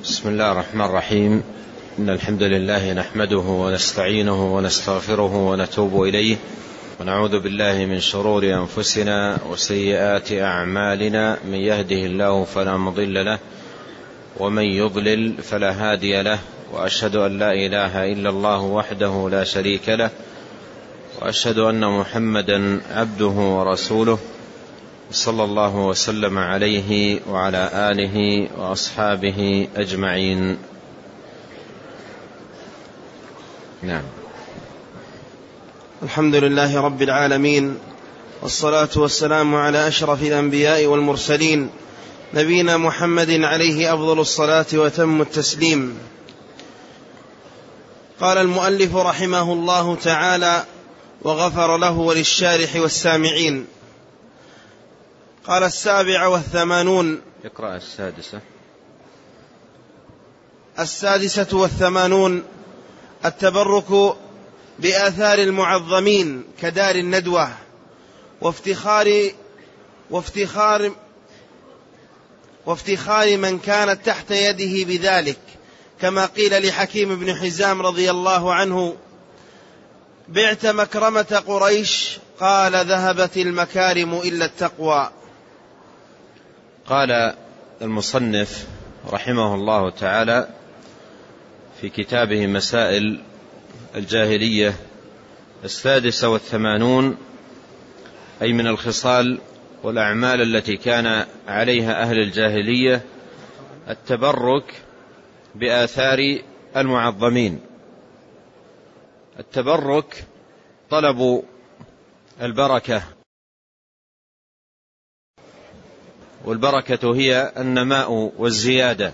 بسم الله الرحمن الرحيم. إن الحمد لله نحمده ونستعينه ونستغفره ونتوب إليه، ونعوذ بالله من شرور أنفسنا وسيئات أعمالنا. من يهده الله فلا مضل له، ومن يضلل فلا هادي له، وأشهد أن لا إله إلا الله وحده لا شريك له، وأشهد أن محمدا عبده ورسوله، صلى الله وسلم عليه وعلى آله وأصحابه أجمعين. نعم. الحمد لله رب العالمين، والصلاة والسلام على أشرف الأنبياء والمرسلين، نبينا محمد عليه أفضل الصلاة وتم التسليم. قال المؤلف رحمه الله تعالى وغفر له وللشارح والسامعين. قال 87. يقرأ 86. التبرك بآثار المعظمين كدار الندوة وافتخار من كانت تحت يده بذلك، كما قيل لحكيم بن حزام رضي الله عنه: بعت مكرمة قريش، قال ذهبت المكارم إلا التقوى. قال المصنف رحمه الله تعالى في كتابه مسائل الجاهلية 86، أي من الخصال والأعمال التي كان عليها أهل الجاهلية التبرك بآثار المعظمين. التبرك طلب البركة، والبركة هي النماء والزيادة،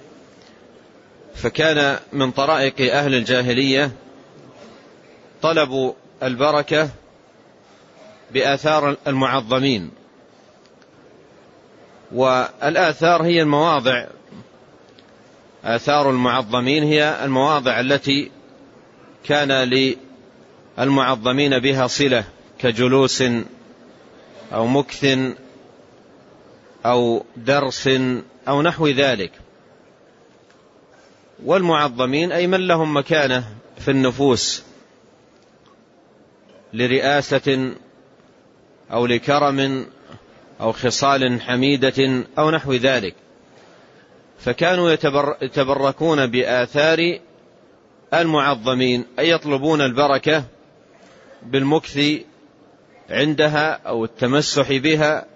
فكان من طرائق أهل الجاهلية طلب البركة بآثار المعظمين. والآثار هي المواضع، آثار المعظمين هي المواضع التي كان للمعظمين بها صلة، كجلوس أو مكث أو درس أو نحو ذلك. والمعظمين أي من لهم مكانة في النفوس لرئاسة أو لكرم أو خصال حميدة أو نحو ذلك، فكانوا يتبركون بآثار المعظمين، أي يطلبون البركة بالمكث عندها أو التمسح بها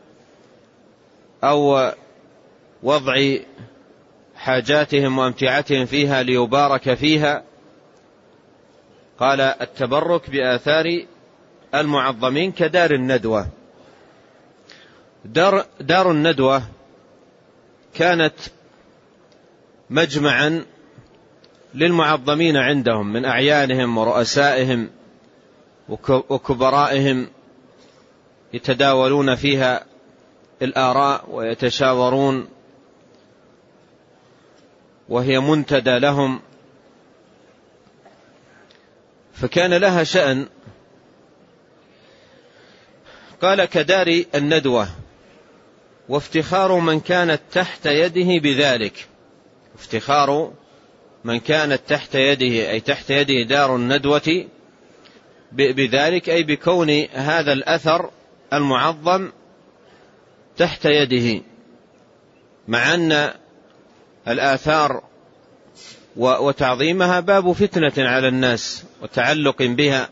أو وضع حاجاتهم وامتعتهم فيها ليبارك فيها. قال التبرك بآثار المعظمين كدار الندوة. دار الندوة كانت مجمعا للمعظمين عندهم من أعيانهم ورؤسائهم وكبرائهم، يتداولون فيها الآراء ويتشاورون، وهي منتدى لهم، فكان لها شأن. قال كدار الندوة، وافتخار من كانت تحت يده بذلك. افتخار من كانت تحت يده، أي تحت يده دار الندوة بذلك، أي بكون هذا الأثر المعظم تحت يده، مع أن الآثار وتعظيمها باب فتنة على الناس وتعلق بها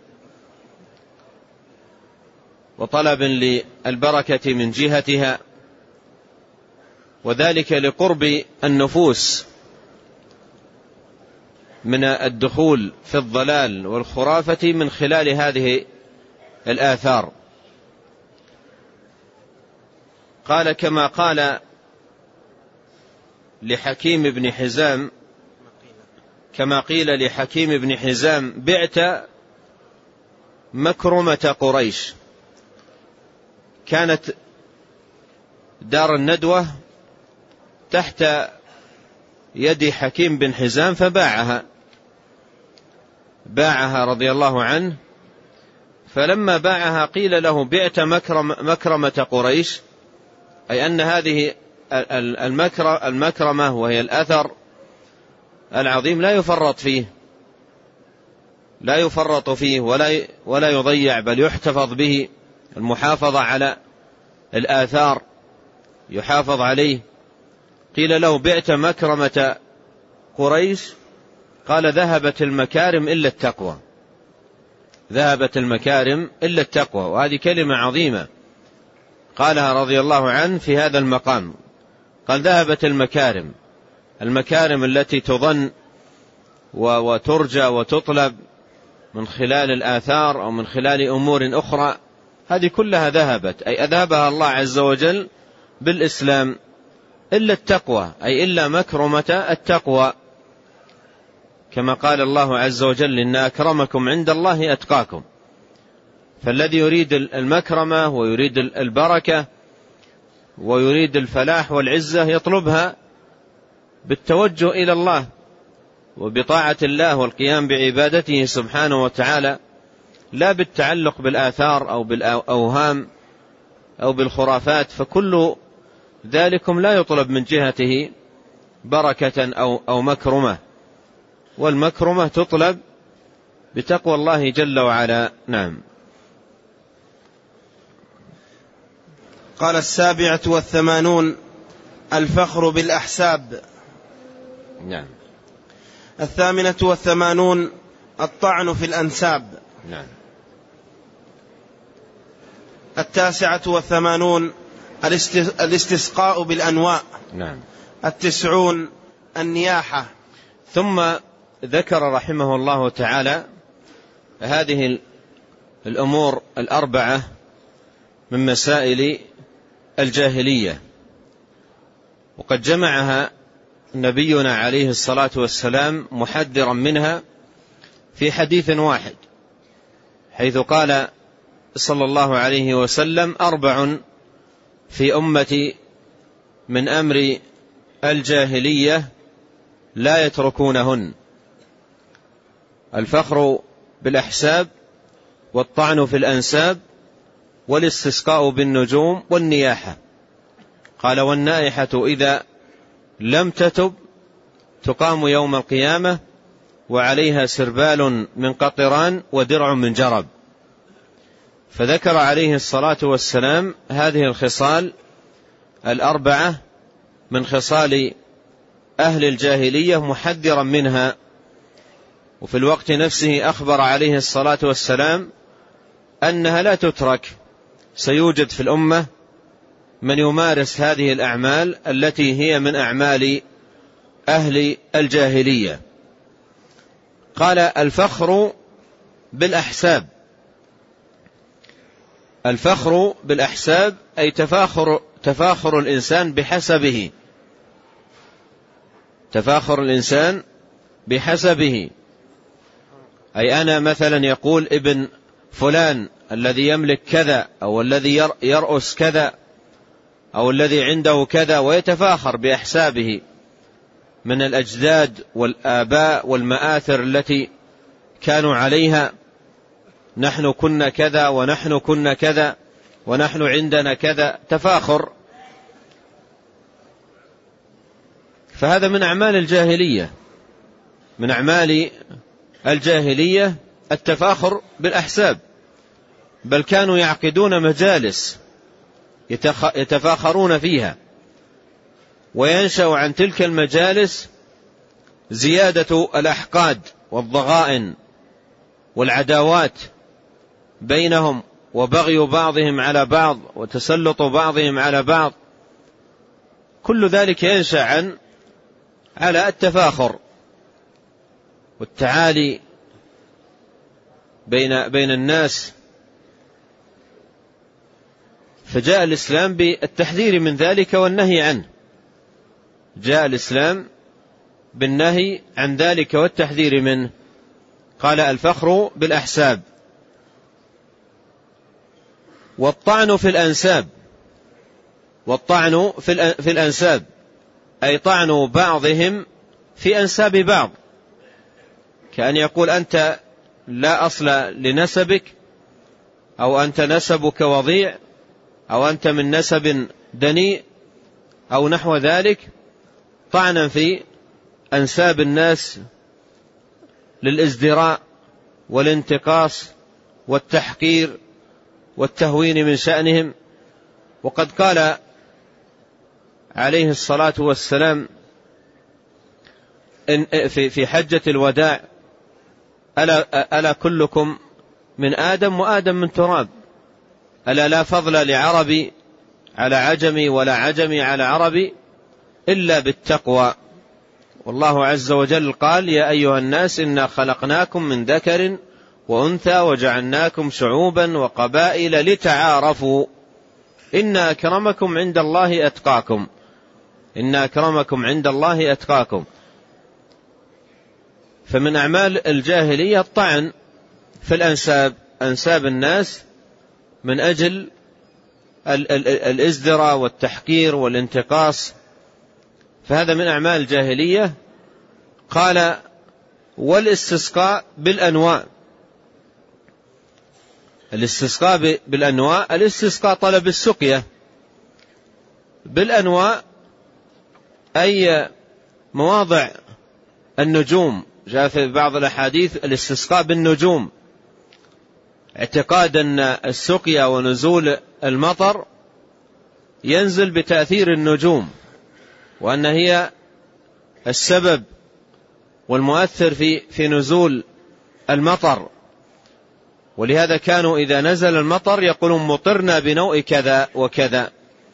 وطلب للبركة من جهتها، وذلك لقرب النفوس من الدخول في الضلال والخرافة من خلال هذه الآثار. قال كما قال لحكيم بن حزام، كما قيل لحكيم بن حزام: بعت مكرمة قريش. كانت دار الندوة تحت يد حكيم بن حزام فباعها رضي الله عنه. فلما باعها قيل له: بعت مكرمة قريش، أي أن هذه المكرمة وهي الأثر العظيم لا يفرط فيه ولا يضيع، بل يحتفظ به. المحافظة على الآثار يحافظ عليه. قيل له: بعت مكرمة قريش؟ قال: ذهبت المكارم إلا التقوى. ذهبت المكارم إلا التقوى. وهذه كلمة عظيمة قالها رضي الله عنه في هذا المقام. قال: ذهبت المكارم التي تظن وترجى وتطلب من خلال الآثار أو من خلال أمور أخرى، هذه كلها ذهبت، أي أذهبها الله عز وجل بالإسلام، إلا التقوى، أي إلا مكرمة التقوى، كما قال الله عز وجل: إن أكرمكم عند الله أتقاكم. فالذي يريد المكرمة ويريد البركة ويريد الفلاح والعزة يطلبها بالتوجه إلى الله وبطاعة الله والقيام بعبادته سبحانه وتعالى، لا بالتعلق بالآثار أو بالأوهام أو بالخرافات، فكل ذلكم لا يطلب من جهته بركة أو مكرمة، والمكرمة تطلب بتقوى الله جل وعلا. نعم. قال: 87 الفخر بالأحساب. نعم. 88 الطعن في الأنساب. نعم. 89 الاستسقاء بالأنواء. نعم. 90 النياحة. ثم ذكر رحمه الله تعالى هذه الأمور الأربعة من مسائل الجاهلية، وقد جمعها نبينا عليه الصلاة والسلام محذرا منها في حديث واحد، حيث قال صلى الله عليه وسلم: 4 في أمتي من أمر الجاهلية لا يتركونهن: الفخر بالأحساب، والطعن في الأنساب، والاستسقاء بالنجوم، والنياحة. قال: والنائحة إذا لم تتب تقام يوم القيامة وعليها سربال من قطران ودرع من جرب. فذكر عليه الصلاة والسلام هذه الخصال الأربعة من خصال أهل الجاهلية محذرا منها، وفي الوقت نفسه أخبر عليه الصلاة والسلام أنها لا تترك، سيوجد في الأمة من يمارس هذه الأعمال التي هي من أعمال أهل الجاهلية. قال: الفخر بالأحساب. الفخر بالأحساب أي تفاخر الإنسان بحسبه، تفاخر الإنسان بحسبه، أي أنا مثلا يقول ابن فلان الذي يملك كذا، أو الذي يرأس كذا، أو الذي عنده كذا، ويتفاخر بأحسابه من الأجداد والآباء والمآثر التي كانوا عليها: نحن كنا كذا، ونحن كنا كذا، ونحن عندنا كذا، تفاخر. فهذا من أعمال الجاهلية، من أعمال الجاهلية التفاخر بالأحساب، بل كانوا يعقدون مجالس يتفاخرون فيها، وينشأ عن تلك المجالس زيادة الأحقاد والضغائن والعداوات بينهم، وبغي بعضهم على بعض، وتسلط بعضهم على بعض. كل ذلك ينشأ على التفاخر والتعالي بين الناس. فجاء الإسلام بالتحذير من ذلك والنهي عنه، جاء الإسلام بالنهي عن ذلك والتحذير منه. قال: الفخر بالأحساب. والطعن في الأنساب. والطعن في الأنساب أي طعن بعضهم في أنساب بعض، كأن يقول: أنت لا أصل لنسبك، أو أنت نسبك وضيع، أو أنت من نسب دنيء، أو نحو ذلك، طعنا في أنساب الناس للازدراء والانتقاص والتحقير والتهوين من شأنهم. وقد قال عليه الصلاة والسلام في حجة الوداع: ألا كلكم من آدم وآدم من تراب، ألا لا فضل لعربي على عجمي ولا عجمي على عربي إلا بالتقوى. والله عز وجل قال: يا أيها الناس إنا خلقناكم من ذكر وأنثى وجعلناكم شعوبا وقبائل لتعارفوا إن أكرمكم عند الله أتقاكم، إن أكرمكم عند الله أتقاكم. فمن أعمال الجاهلية الطعن في الأنساب، أنساب الناس، من أجل الازدراء والتحقير والانتقاص، فهذا من أعمال الجاهلية. قال: والاستسقاء بالأنواع. الاستسقاء بالأنواع، الاستسقاء طلب السقية بالأنواع، أي مواضع النجوم. جاء في بعض الأحاديث الاستسقاء بالنجوم، اعتقاد أن السقيا ونزول المطر ينزل بتأثير النجوم، وأن هي السبب والمؤثر في نزول المطر. ولهذا كانوا إذا نزل المطر يقولون: مطرنا بنوء كذا وكذا،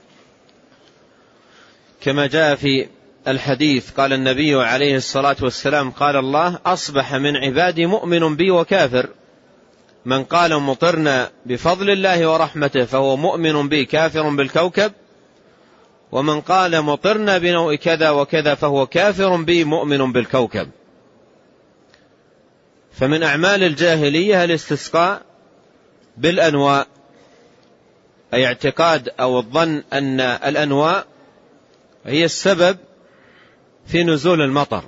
كما جاء في الحديث. قال النبي عليه الصلاة والسلام: قال الله: أصبح من عبادي مؤمن بي وكافر، من قال مطرنا بفضل الله ورحمته فهو مؤمن بي كافر بالكوكب، ومن قال مطرنا بنوء كذا وكذا فهو كافر بي مؤمن بالكوكب. فمن أعمال الجاهلية الاستسقاء بالأنواء، أي اعتقاد أو الظن أن الأنواء هي السبب في نزول المطر.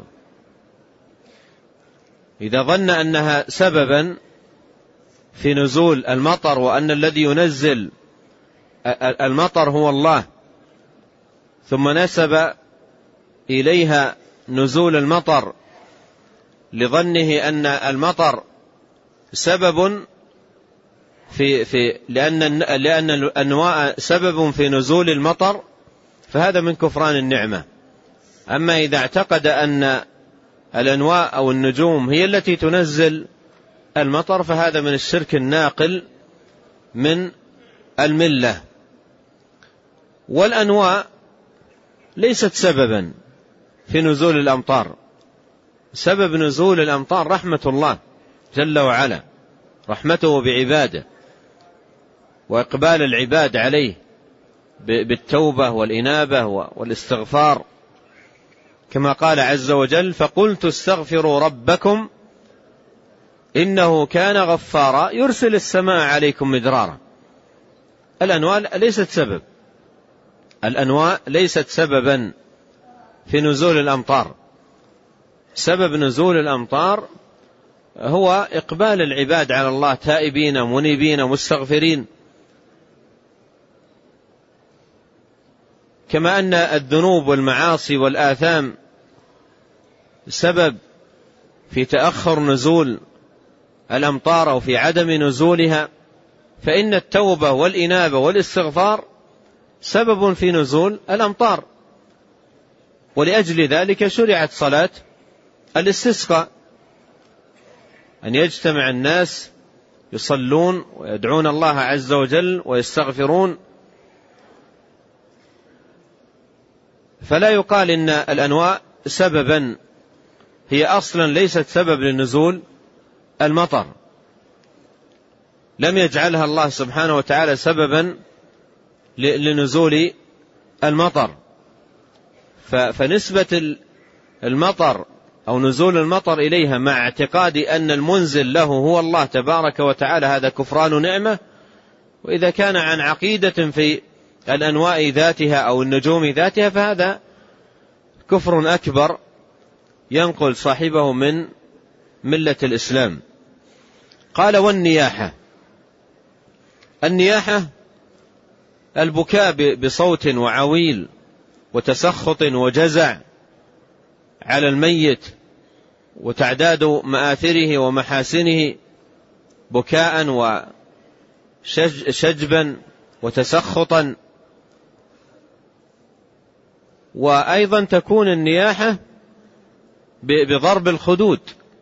إذا ظن أنها سببا في نزول المطر، وأن الذي ينزل المطر هو الله، ثم نسب إليها نزول المطر لظنه أن المطر سبب لأن الأنواء سبب في نزول المطر، فهذا من كفران النعمة. أما إذا اعتقد أن الأنواء أو النجوم هي التي تنزل المطر، فهذا من الشرك الناقل من الملة. والأنواء ليست سببا في نزول الأمطار، سبب نزول الأمطار رحمة الله جل وعلا، رحمته بعباده وإقبال العباد عليه بالتوبة والإنابة والاستغفار، كما قال عز وجل: فقلت استغفروا ربكم إنه كان غفارا يرسل السماء عليكم مدرارا. الأنواء ليست سبب، الأنواء ليست سببا في نزول الأمطار. سبب نزول الأمطار هو إقبال العباد على الله، تائبين منيبين مستغفرين. كما أن الذنوب والمعاصي والآثام سبب في تأخر نزول الأمطار أو في عدم نزولها، فإن التوبة والإنابة والاستغفار سبب في نزول الأمطار. ولأجل ذلك شرعت صلاة الاستسقاء، أن يجتمع الناس يصلون ويدعون الله عز وجل ويستغفرون. فلا يقال إن الأنواء سببا، هي أصلا ليست سبب لنزول المطر، لم يجعلها الله سبحانه وتعالى سببا لنزول المطر. فنسبة المطر أو نزول المطر إليها مع اعتقاد أن المنزل له هو الله تبارك وتعالى، هذا كفران نعمة. وإذا كان عن عقيدة في الأنواء ذاتها أو النجوم ذاتها، فهذا كفر أكبر ينقل صاحبه من ملة الإسلام. قال: والنياحة. النياحة البكاء بصوت وعويل وتسخط وجزع على الميت وتعداد مآثره ومحاسنه بكاء وشجبا وتسخطا. وأيضا تكون النياحة بضرب الخدود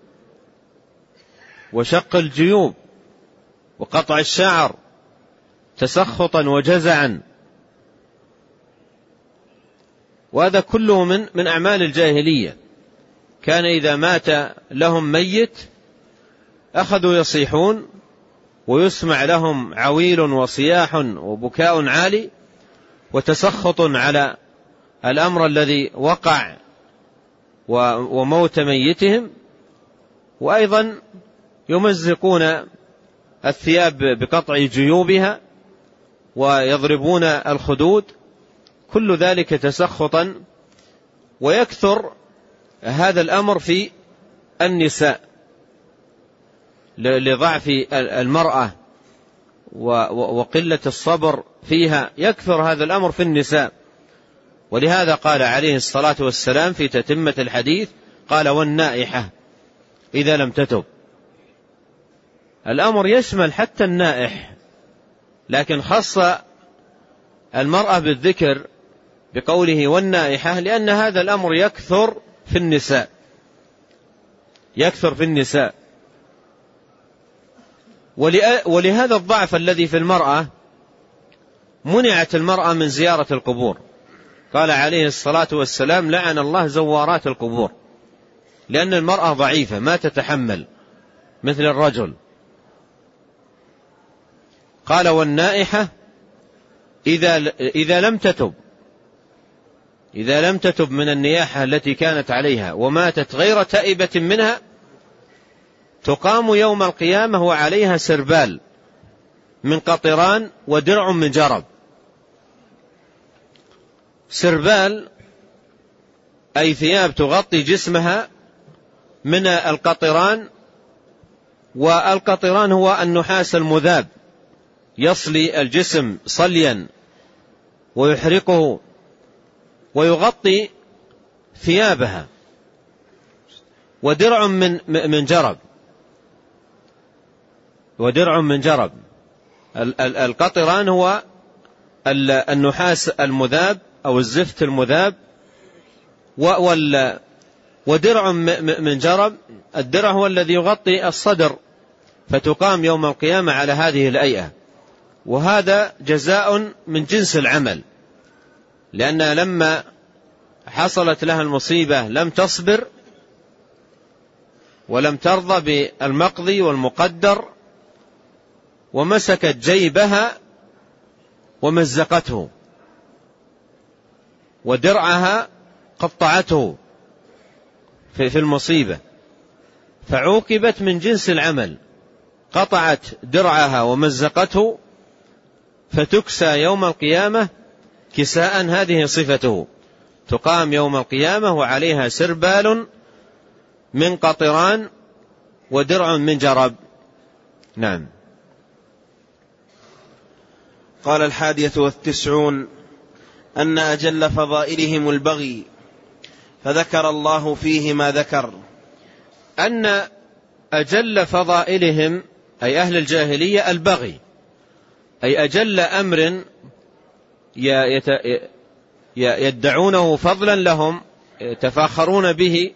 وشق الجيوب وقطع الشعر تسخطا وجزعا، وهذا كله من أعمال الجاهلية. كان إذا مات لهم ميت أخذوا يصيحون ويسمع لهم عويل وصياح وبكاء عالي وتسخط على الأمر الذي وقع وموت ميتهم، وأيضا يمزقون الثياب بقطع جيوبها ويضربون الخدود، كل ذلك تسخطا. ويكثر هذا الأمر في النساء لضعف المرأة وقلة الصبر فيها، يكثر هذا الأمر في النساء. ولهذا قال عليه الصلاة والسلام في تتمة الحديث قال: والنائحة إذا لم تتب. الأمر يشمل حتى النائح، لكن خص المرأة بالذكر بقوله والنائحة لأن هذا الأمر يكثر في النساء، يكثر في النساء. ولهذا الضعف الذي في المرأة منعت المرأة من زيارة القبور. قال عليه الصلاة والسلام: لعن الله زوارات القبور، لأن المرأة ضعيفة ما تتحمل مثل الرجل. قال: والنائحة إذا لم تتب، إذا لم تتب من النياحة التي كانت عليها وماتت غير تائبة منها، تقام يوم القيامة وعليها سربال من قطران ودرع من جرب. سربال أي ثياب تغطي جسمها من القطران، والقطران هو النحاس المذاب يصلي الجسم صليا ويحرقه ويغطي ثيابها. ودرع من جرب، ودرع من جرب. القطران هو النحاس المذاب أو الزفت المذاب، ودرع من جرب. الدرع هو الذي يغطي الصدر، فتقام يوم القيامة على هذه الهيئة. وهذا جزاء من جنس العمل، لأنها لما حصلت لها المصيبة لم تصبر ولم ترضى بالمقضي والمقدر، ومسكت جيبها ومزقته، ودرعها قطعته في المصيبة، فعوقبت من جنس العمل، قطعت درعها ومزقته، فتكسى يوم القيامة كساء هذه صفته. تقام يوم القيامة وعليها سربال من قطران ودرع من جرب. نعم. قال 91 أن أجل فضائلهم البغي، فذكر الله فيه ما ذكر. أن أجل فضائلهم أي أهل الجاهلية البغي، أي أجل أمر يدعونه فضلا لهم، يتفاخرون به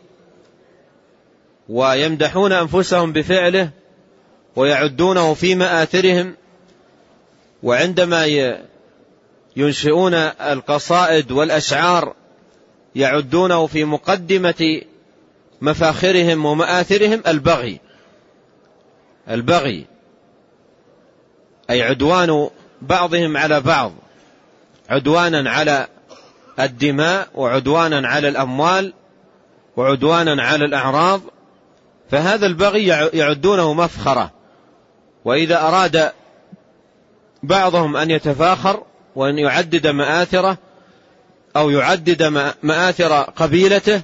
ويمدحون أنفسهم بفعله ويعدونه في مآثرهم. وعندما ينشئون القصائد والأشعار يعدونه في مقدمة مفاخرهم ومآثرهم البغي. البغي أي عدوان بعضهم على بعض، عدوانا على الدماء وعدوانا على الأموال وعدوانا على الأعراض. فهذا البغي يعدونه مفخرة. وإذا أراد بعضهم أن يتفاخر وأن يعدد مآثره أو يعدد مآثر قبيلته،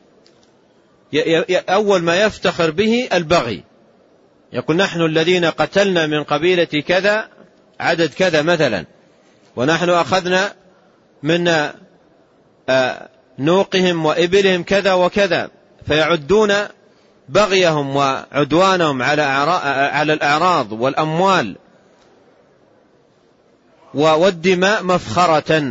أول ما يفتخر به البغي، يقول: نحن الذين قتلنا من قبيلة كذا عدد كذا مثلا، ونحن أخذنا من نوقهم وإبلهم كذا وكذا، فيعدون بغيهم وعدوانهم على الأعراض والأموال والدماء مفخرة.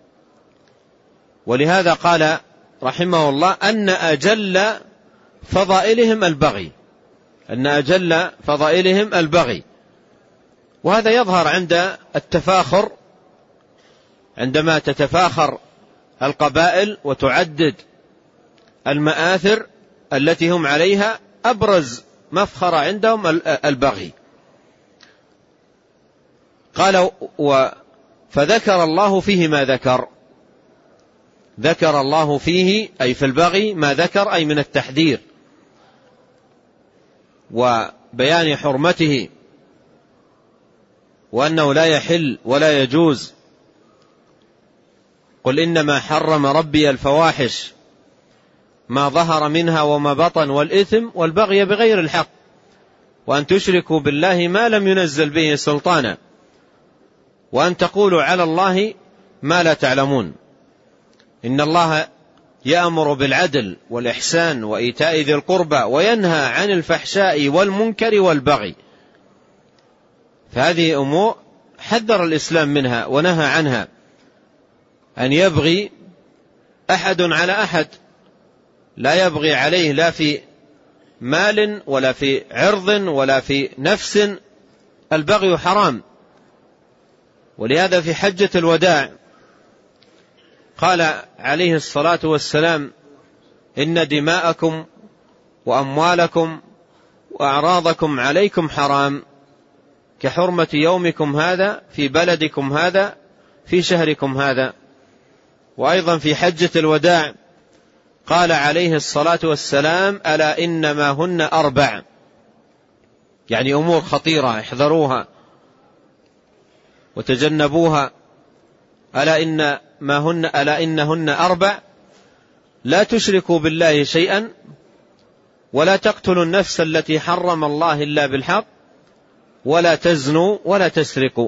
ولهذا قال رحمه الله أن أجل فضائلهم البغي، أن أجل فضائلهم البغي. وهذا يظهر عند التفاخر، عندما تتفاخر القبائل وتعدد المآثر التي هم عليها، أبرز مفخرة عندهم البغي. قال فذكر الله فيه ما ذكر، ذكر الله فيه أي في البغي ما ذكر، أي من التحذير وبيان حرمته وأنه لا يحل ولا يجوز. قل إنما حرم ربي الفواحش ما ظهر منها وما بطن والإثم والبغي بغير الحق وأن تشركوا بالله ما لم ينزل به سلطانا وأن تقولوا على الله ما لا تعلمون. إن الله يأمر بالعدل والإحسان وإيتاء ذي القربى وينهى عن الفحشاء والمنكر والبغي. فهذه أمور حذر الإسلام منها ونهى عنها، أن يبغي أحد على أحد، لا يبغي عليه لا في مال ولا في عرض ولا في نفس، البغي حرام. ولهذا في حجة الوداع قال عليه الصلاة والسلام إن دماءكم وأموالكم وأعراضكم عليكم حرام كحرمة يومكم هذا في بلدكم هذا في شهركم هذا. وأيضا في حجة الوداع قال عليه الصلاة والسلام ألا إنما هن 4، يعني أمور خطيرة احذروها وتجنبوها. ألا إنهن 4 لا تشركوا بالله شيئا ولا تقتلوا النفس التي حرم الله إلا بالحق ولا تزنوا ولا تسرقوا.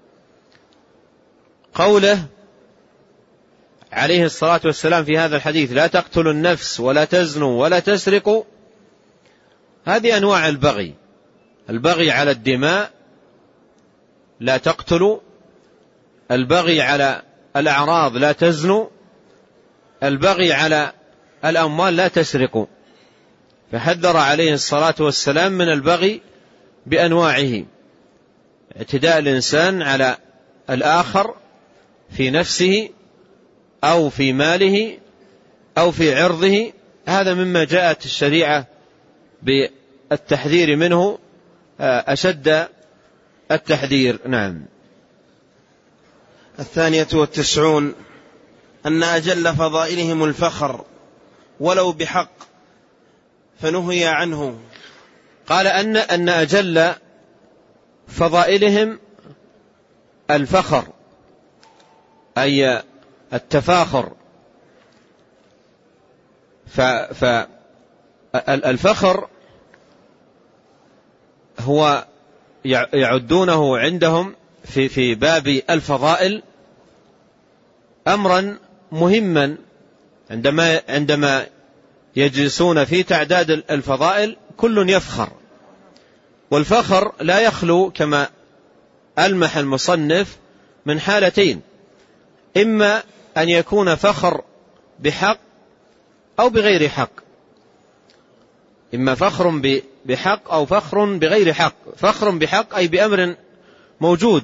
قوله عليه الصلاة والسلام في هذا الحديث لا تقتلوا النفس ولا تزنوا ولا تسرقوا، هذه أنواع البغي. البغي على الدماء لا تقتلوا، البغي على الأعراض لا تزنوا، البغي على الأموال لا تسرقوا. فحذر عليه الصلاة والسلام من البغي بأنواعه، اعتداء الإنسان على الآخر في نفسه أو في ماله أو في عرضه، هذا مما جاءت الشريعة بالتحذير منه أشد التحذير. نعم. 92 أن أجل فضائلهم الفخر ولو بحق فنهي عنه. قال أن أجل فضائلهم الفخر أي التفاخر. فالفخر هو يعدونه عندهم في باب الفضائل أمرا مهما، عندما يجلسون في تعداد الفضائل كل يفخر. والفخر لا يخلو كما ألمح المصنف من حالتين، إما أن يكون فخر بحق أو بغير حق، إما فخر بحق أو فخر بغير حق. فخر بحق أي بأمر موجود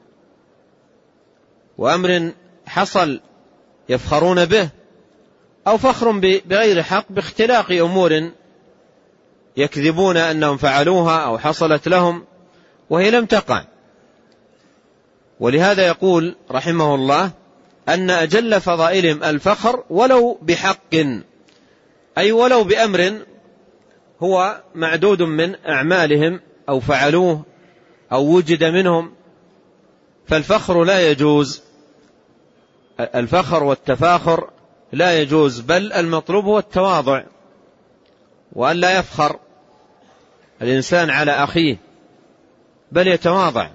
وأمر حصل يفخرون به، أو فخر بغير حق باختلاق أمور يكذبون أنهم فعلوها أو حصلت لهم وهي لم تقع. ولهذا يقول رحمه الله أن أجل فضائلهم الفخر ولو بحق، أي ولو بأمر هو معدود من أعمالهم أو فعلوه أو وجد منهم، فالفخر لا يجوز. الفخر والتفاخر لا يجوز، بل المطلوب هو التواضع، وأن لا يفخر الإنسان على أخيه بل يتواضع،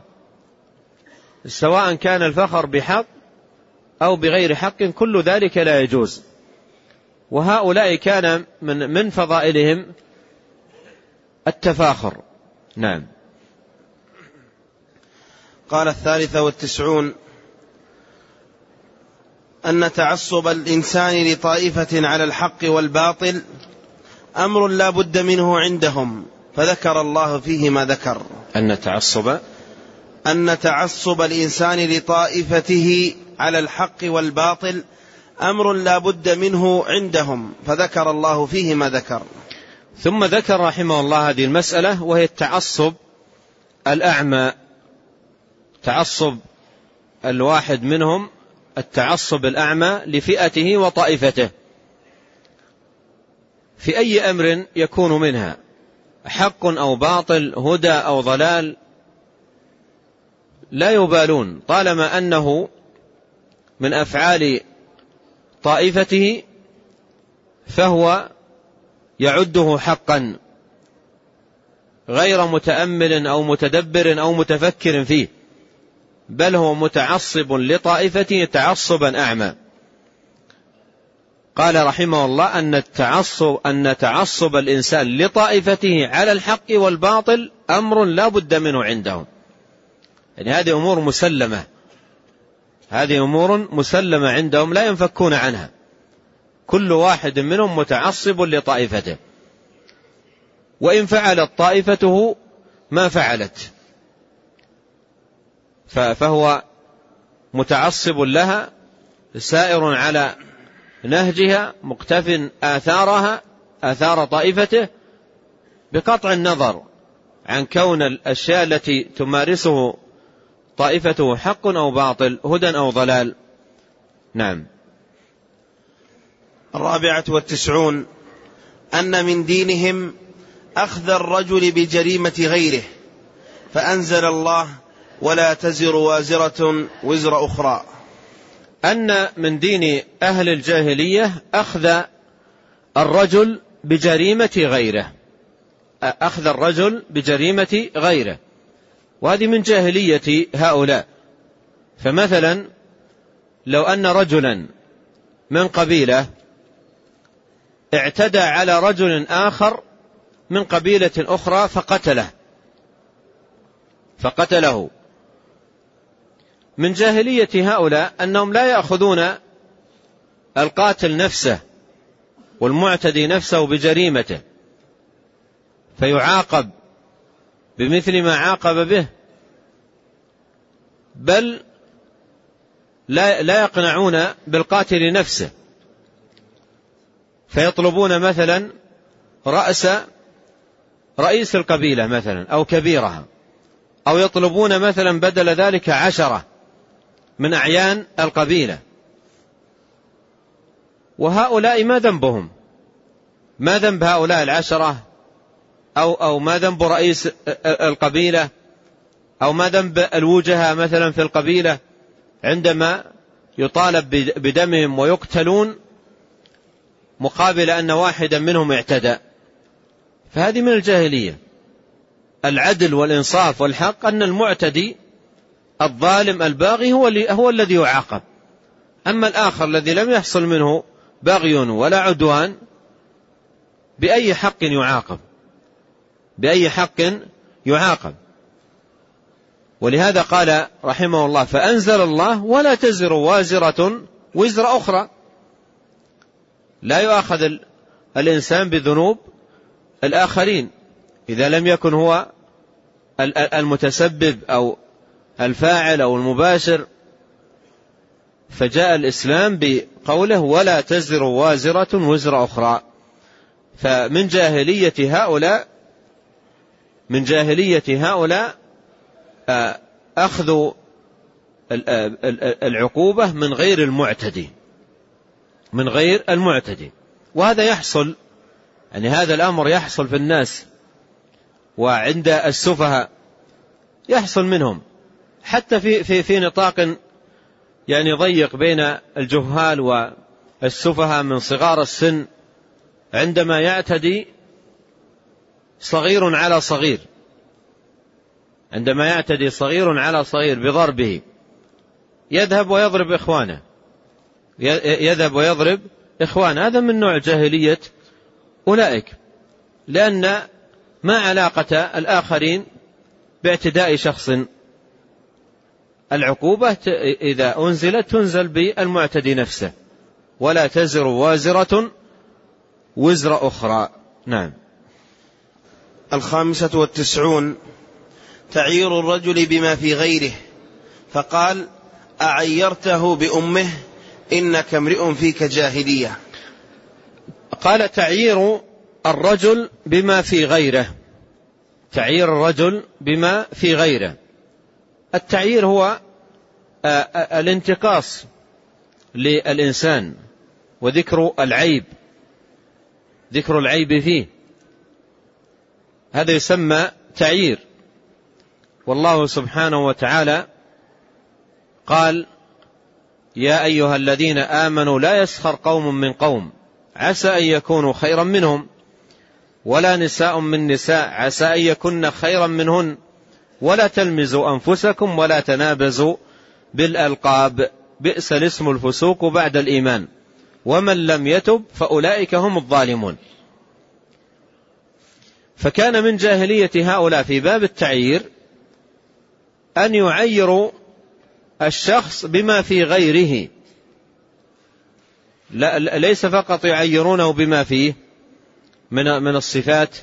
سواء كان الفخر بحق أو بغير حق، كل ذلك لا يجوز. وهؤلاء كان من فضائلهم التفاخر. نعم. قال 93 أن تعصب الإنسان لطائفة على الحق والباطل أمر لا بد منه عندهم، فذكر الله فيه ما ذكر. أن تعصب الإنسان لطائفته على الحق والباطل أمر لا بد منه عندهم، فذكر الله فيه ما ذكر. ثم ذكر رحمه الله هذه المسألة، وهي التعصب الأعمى، تعصب الواحد منهم، التعصب الأعمى لفئته وطائفته في أي أمر يكون منها، حق أو باطل، هدى أو ضلال، لا يبالون طالما أنه من أفعال طائفته فهو يعده حقا، غير متأمل أو متدبر أو متفكر فيه، بل هو متعصب لطائفته تعصبا أعمى. قال رحمه الله أن تعصب الإنسان لطائفته على الحق والباطل أمر لا بد منه عندهم. يعني هذه أمور مسلمة عندهم لا ينفكون عنها، كل واحد منهم متعصب لطائفته، وإن فعلت طائفته ما فعلت فهو متعصب لها، سائر على نهجها، مقتف آثار طائفته، بقطع النظر عن كون الأشياء التي تمارسه طائفته حق أو باطل، هدى أو ضلال. نعم. 94 أن من دينهم أخذ الرجل بجريمة غيره، فأنزل الله ولا تزر وازرة وزر أخرى. أن من دين أهل الجاهلية أخذ الرجل بجريمة غيره، وهذه من جاهلية هؤلاء. فمثلا لو أن رجلا من قبيلة اعتدى على رجل آخر من قبيلة أخرى فقتله، من جاهلية هؤلاء أنهم لا يأخذون القاتل نفسه والمعتدي نفسه بجريمته فيعاقب بمثل ما عاقب به، بل لا يقنعون بالقاتل نفسه، فيطلبون مثلا رئيس القبيلة مثلا أو كبيرها، أو يطلبون مثلا بدل ذلك 10 من أعيان القبيلة. وهؤلاء ما ذنبهم؟ ما ذنب هؤلاء 10 أو ما ذنب رئيس القبيلة أو ما ذنب الوجهة مثلا في القبيلة عندما يطالب بدمهم ويقتلون مقابل أن واحدا منهم اعتدى؟ فهذه من الجاهلية. العدل والإنصاف والحق أن المعتدي الظالم الباغي هو الذي يعاقب، أما الآخر الذي لم يحصل منه بغي ولا عدوان بأي حق يعاقب. ولهذا قال رحمه الله فأنزل الله ولا تزر وازرة وزر أخرى، لا يؤاخذ الإنسان بذنوب الآخرين إذا لم يكن هو المتسبب أو الفاعل أو المباشر. فجاء الإسلام بقوله ولا تزر وازرة وزر أخرى. فمن جاهلية هؤلاء أخذ العقوبة من غير المعتدي، وهذا يحصل، يعني هذا الأمر يحصل في الناس وعند السفهاء يحصل منهم، حتى في نطاق يعني ضيق بين الجهال والسفهاء من صغار السن، عندما يعتدي صغير على صغير بضربه، يذهب ويضرب إخوانه، يذهب ويضرب إخوان. هذا من نوع جاهلية أولئك، لأن ما علاقة الآخرين باعتداء شخص. العقوبة إذا أنزلت تنزل بالمعتدي نفسه، ولا تزر وازرة وزر أخرى. نعم. 95 تعيير الرجل بما في غيره، فقال: أعيرته بأمه إنك امرئ فيك جاهلية. قال: تعيير الرجل بما في غيره. تعيير الرجل بما في غيره. التعيير هو الانتقاص للإنسان وذكر العيب، ذكر العيب فيه، هذا يسمى تعيير. والله سبحانه وتعالى قال: يا أيها الذين آمنوا لا يسخر قوم من قوم عسى أن يكونوا خيرا منهم، ولا نساء من نساء عسى أن يكن خيرا منهن، ولا تلمزوا أنفسكم ولا تنابزوا بالألقاب، بئس الاسم الفسوق بعد الإيمان، ومن لم يتب فأولئك هم الظالمون. فكان من جاهلية هؤلاء في باب التعيير أن يعيروا الشخص بما في غيره، ليس فقط يعيرونه بما فيه من الصفات،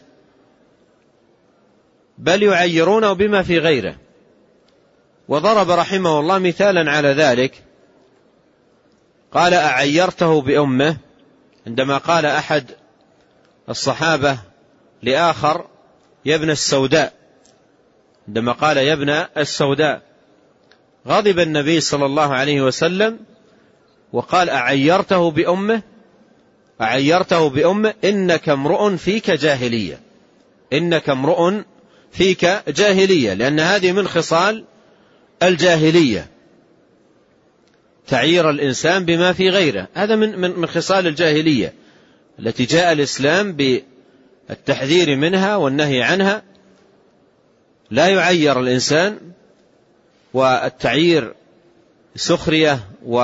بل يعيرونه بما في غيره. وضرب رحمه الله مثالا على ذلك، قال: أعيرته بأمه، عندما قال أحد الصحابة لآخر: يا ابن السوداء، عندما قال يا ابن السوداء غضب النبي صلى الله عليه وسلم وقال: أعيرته بأمه، أعيرته بأمه إنك امرؤ فيك جاهلية، إنك امرؤ فيك جاهلية، لأن هذه من خصال الجاهلية، تعيير الإنسان بما في غيره، هذا من خصال الجاهلية التي جاء الإسلام بالتحذير منها والنهي عنها. لا يعير الإنسان، والتعيير سخرية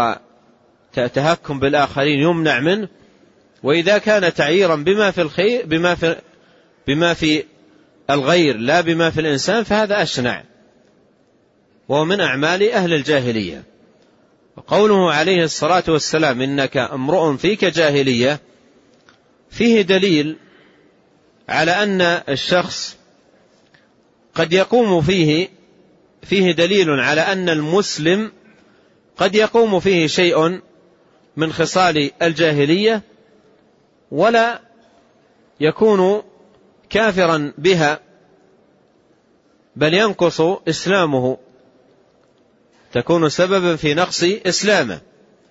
وتهكم بالآخرين يمنع منه. وإذا كان تعييرا بما في الخير بما في الغير لا بما في الإنسان فهذا أشنع، وهو من أعمال أهل الجاهلية. وقوله عليه الصلاة والسلام: إنك امرؤ فيك جاهلية، فيه دليل على أن الشخص قد يقوم فيه دليل على أن المسلم قد يقوم فيه شيء من خصال الجاهلية ولا يكون كافرا بها، بل ينقص إسلامه، تكون سببا في نقص إسلامه.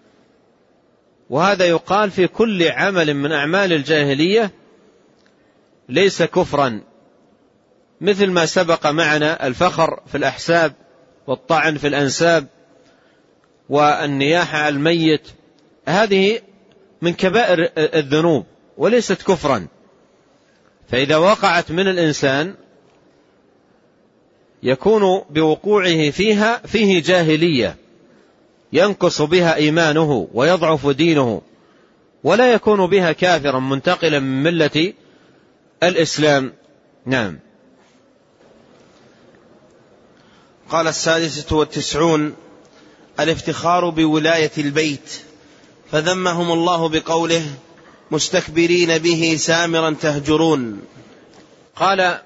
وهذا يقال في كل عمل من أعمال الجاهلية ليس كفرا، مثل ما سبق معنا الفخر في الأحساب والطعن في الأنساب والنياحة على الميت، هذه من كبائر الذنوب وليست كفرا. فإذا وقعت من الإنسان يكون بوقوعه فيه جاهلية ينقص بها إيمانه ويضعف دينه، ولا يكون بها كافرا منتقلا من ملة الإسلام. نعم. قال 96 الافتخار بولاية البيت، فذمهم الله بقوله: مستكبرين به سامرا تهجرون. قال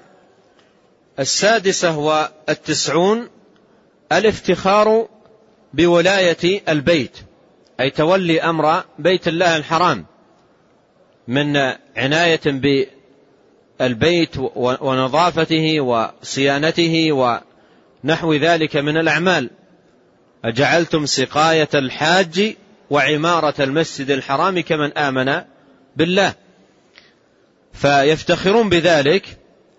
96 الافتخار بولاية البيت، أي تولي أمر بيت الله الحرام من عناية بالبيت ونظافته وصيانته ونحو ذلك من الأعمال. أجعلتم سقاية الحاج وعمارة المسجد الحرام كمن آمن بالله. فيفتخرون بذلك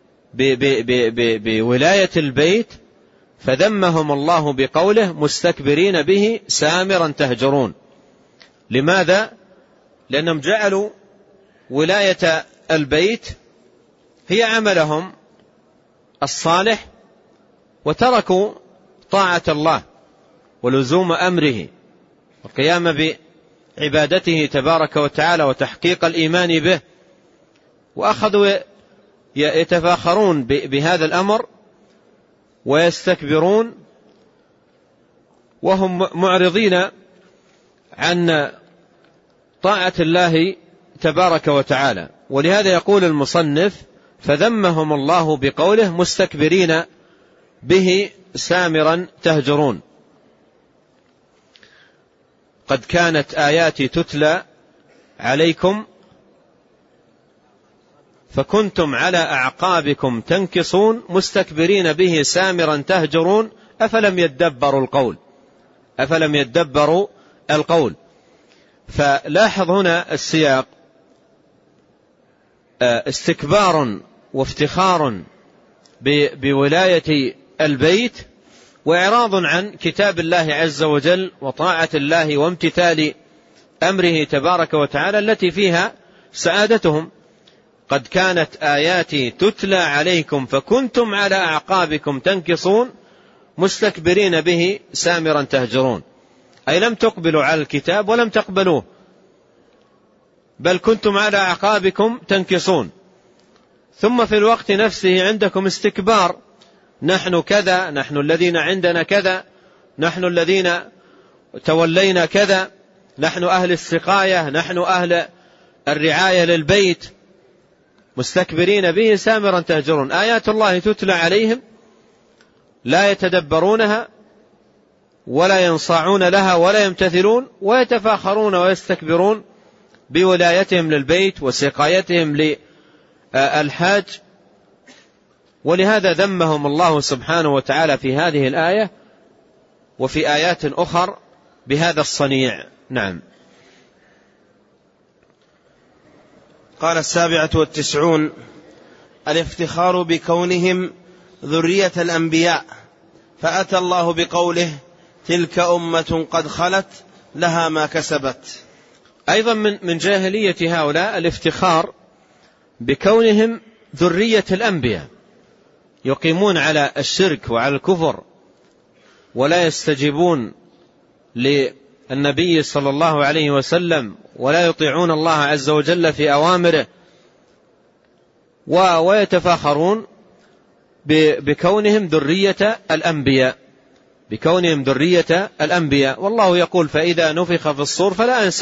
بولاية البيت، فذمهم الله بقوله: مستكبرين به سامرا تهجرون. لماذا؟ لأنهم جعلوا ولاية البيت هي عملهم الصالح، وتركوا طاعة الله ولزوم أمره والقيام عبادته تبارك وتعالى وتحقيق الإيمان به، وأخذوا يتفاخرون بهذا الأمر ويستكبرون وهم معرضين عن طاعة الله تبارك وتعالى. ولهذا يقول المصنف: فذمهم الله بقوله: مستكبرين به سامرا تهجرون. قد كانت آياتي تتلى عليكم فكنتم على أعقابكم تنكصون مستكبرين به سامرا تهجرون أفلم يدبروا القول. فلاحظ هنا السياق: استكبار وافتخار بولاية البيت، وإعراض عن كتاب الله عز وجل وطاعة الله وامتثال أمره تبارك وتعالى التي فيها سعادتهم. قد كانت آياتي تتلى عليكم فكنتم على أعقابكم تنكصون مستكبرين به سامرا تهجرون، أي لم تقبلوا على الكتاب ولم تقبلوه، بل كنتم على أعقابكم تنكصون. ثم في الوقت نفسه عندكم استكبار: نحن كذا، نحن الذين عندنا كذا، نحن الذين تولينا كذا، نحن أهل السقاية، نحن أهل الرعاية للبيت. مستكبرين به سامرا تهجرون، آيات الله تتلى عليهم لا يتدبرونها ولا ينصاعون لها ولا يمتثلون، ويتفاخرون ويستكبرون بولايتهم للبيت وسقايتهم للحاج. ولهذا ذمهم الله سبحانه وتعالى في هذه الآية وفي آيات أخر بهذا الصنيع. نعم. قال 97: الافتخار بكونهم ذرية الأنبياء، فأتى الله بقوله: تلك أمة قد خلت لها ما كسبت. أيضا من جاهلية هؤلاء الافتخار بكونهم ذرية الأنبياء، يقيمون على الشرك وعلى الكفر ولا يستجيبون للنبي صلى الله عليه وسلم ولا يطيعون الله عز وجل في أوامره، ويتفاخرون بكونهم ذرية الأنبياء. والله يقول: فإذا نفخ في الصور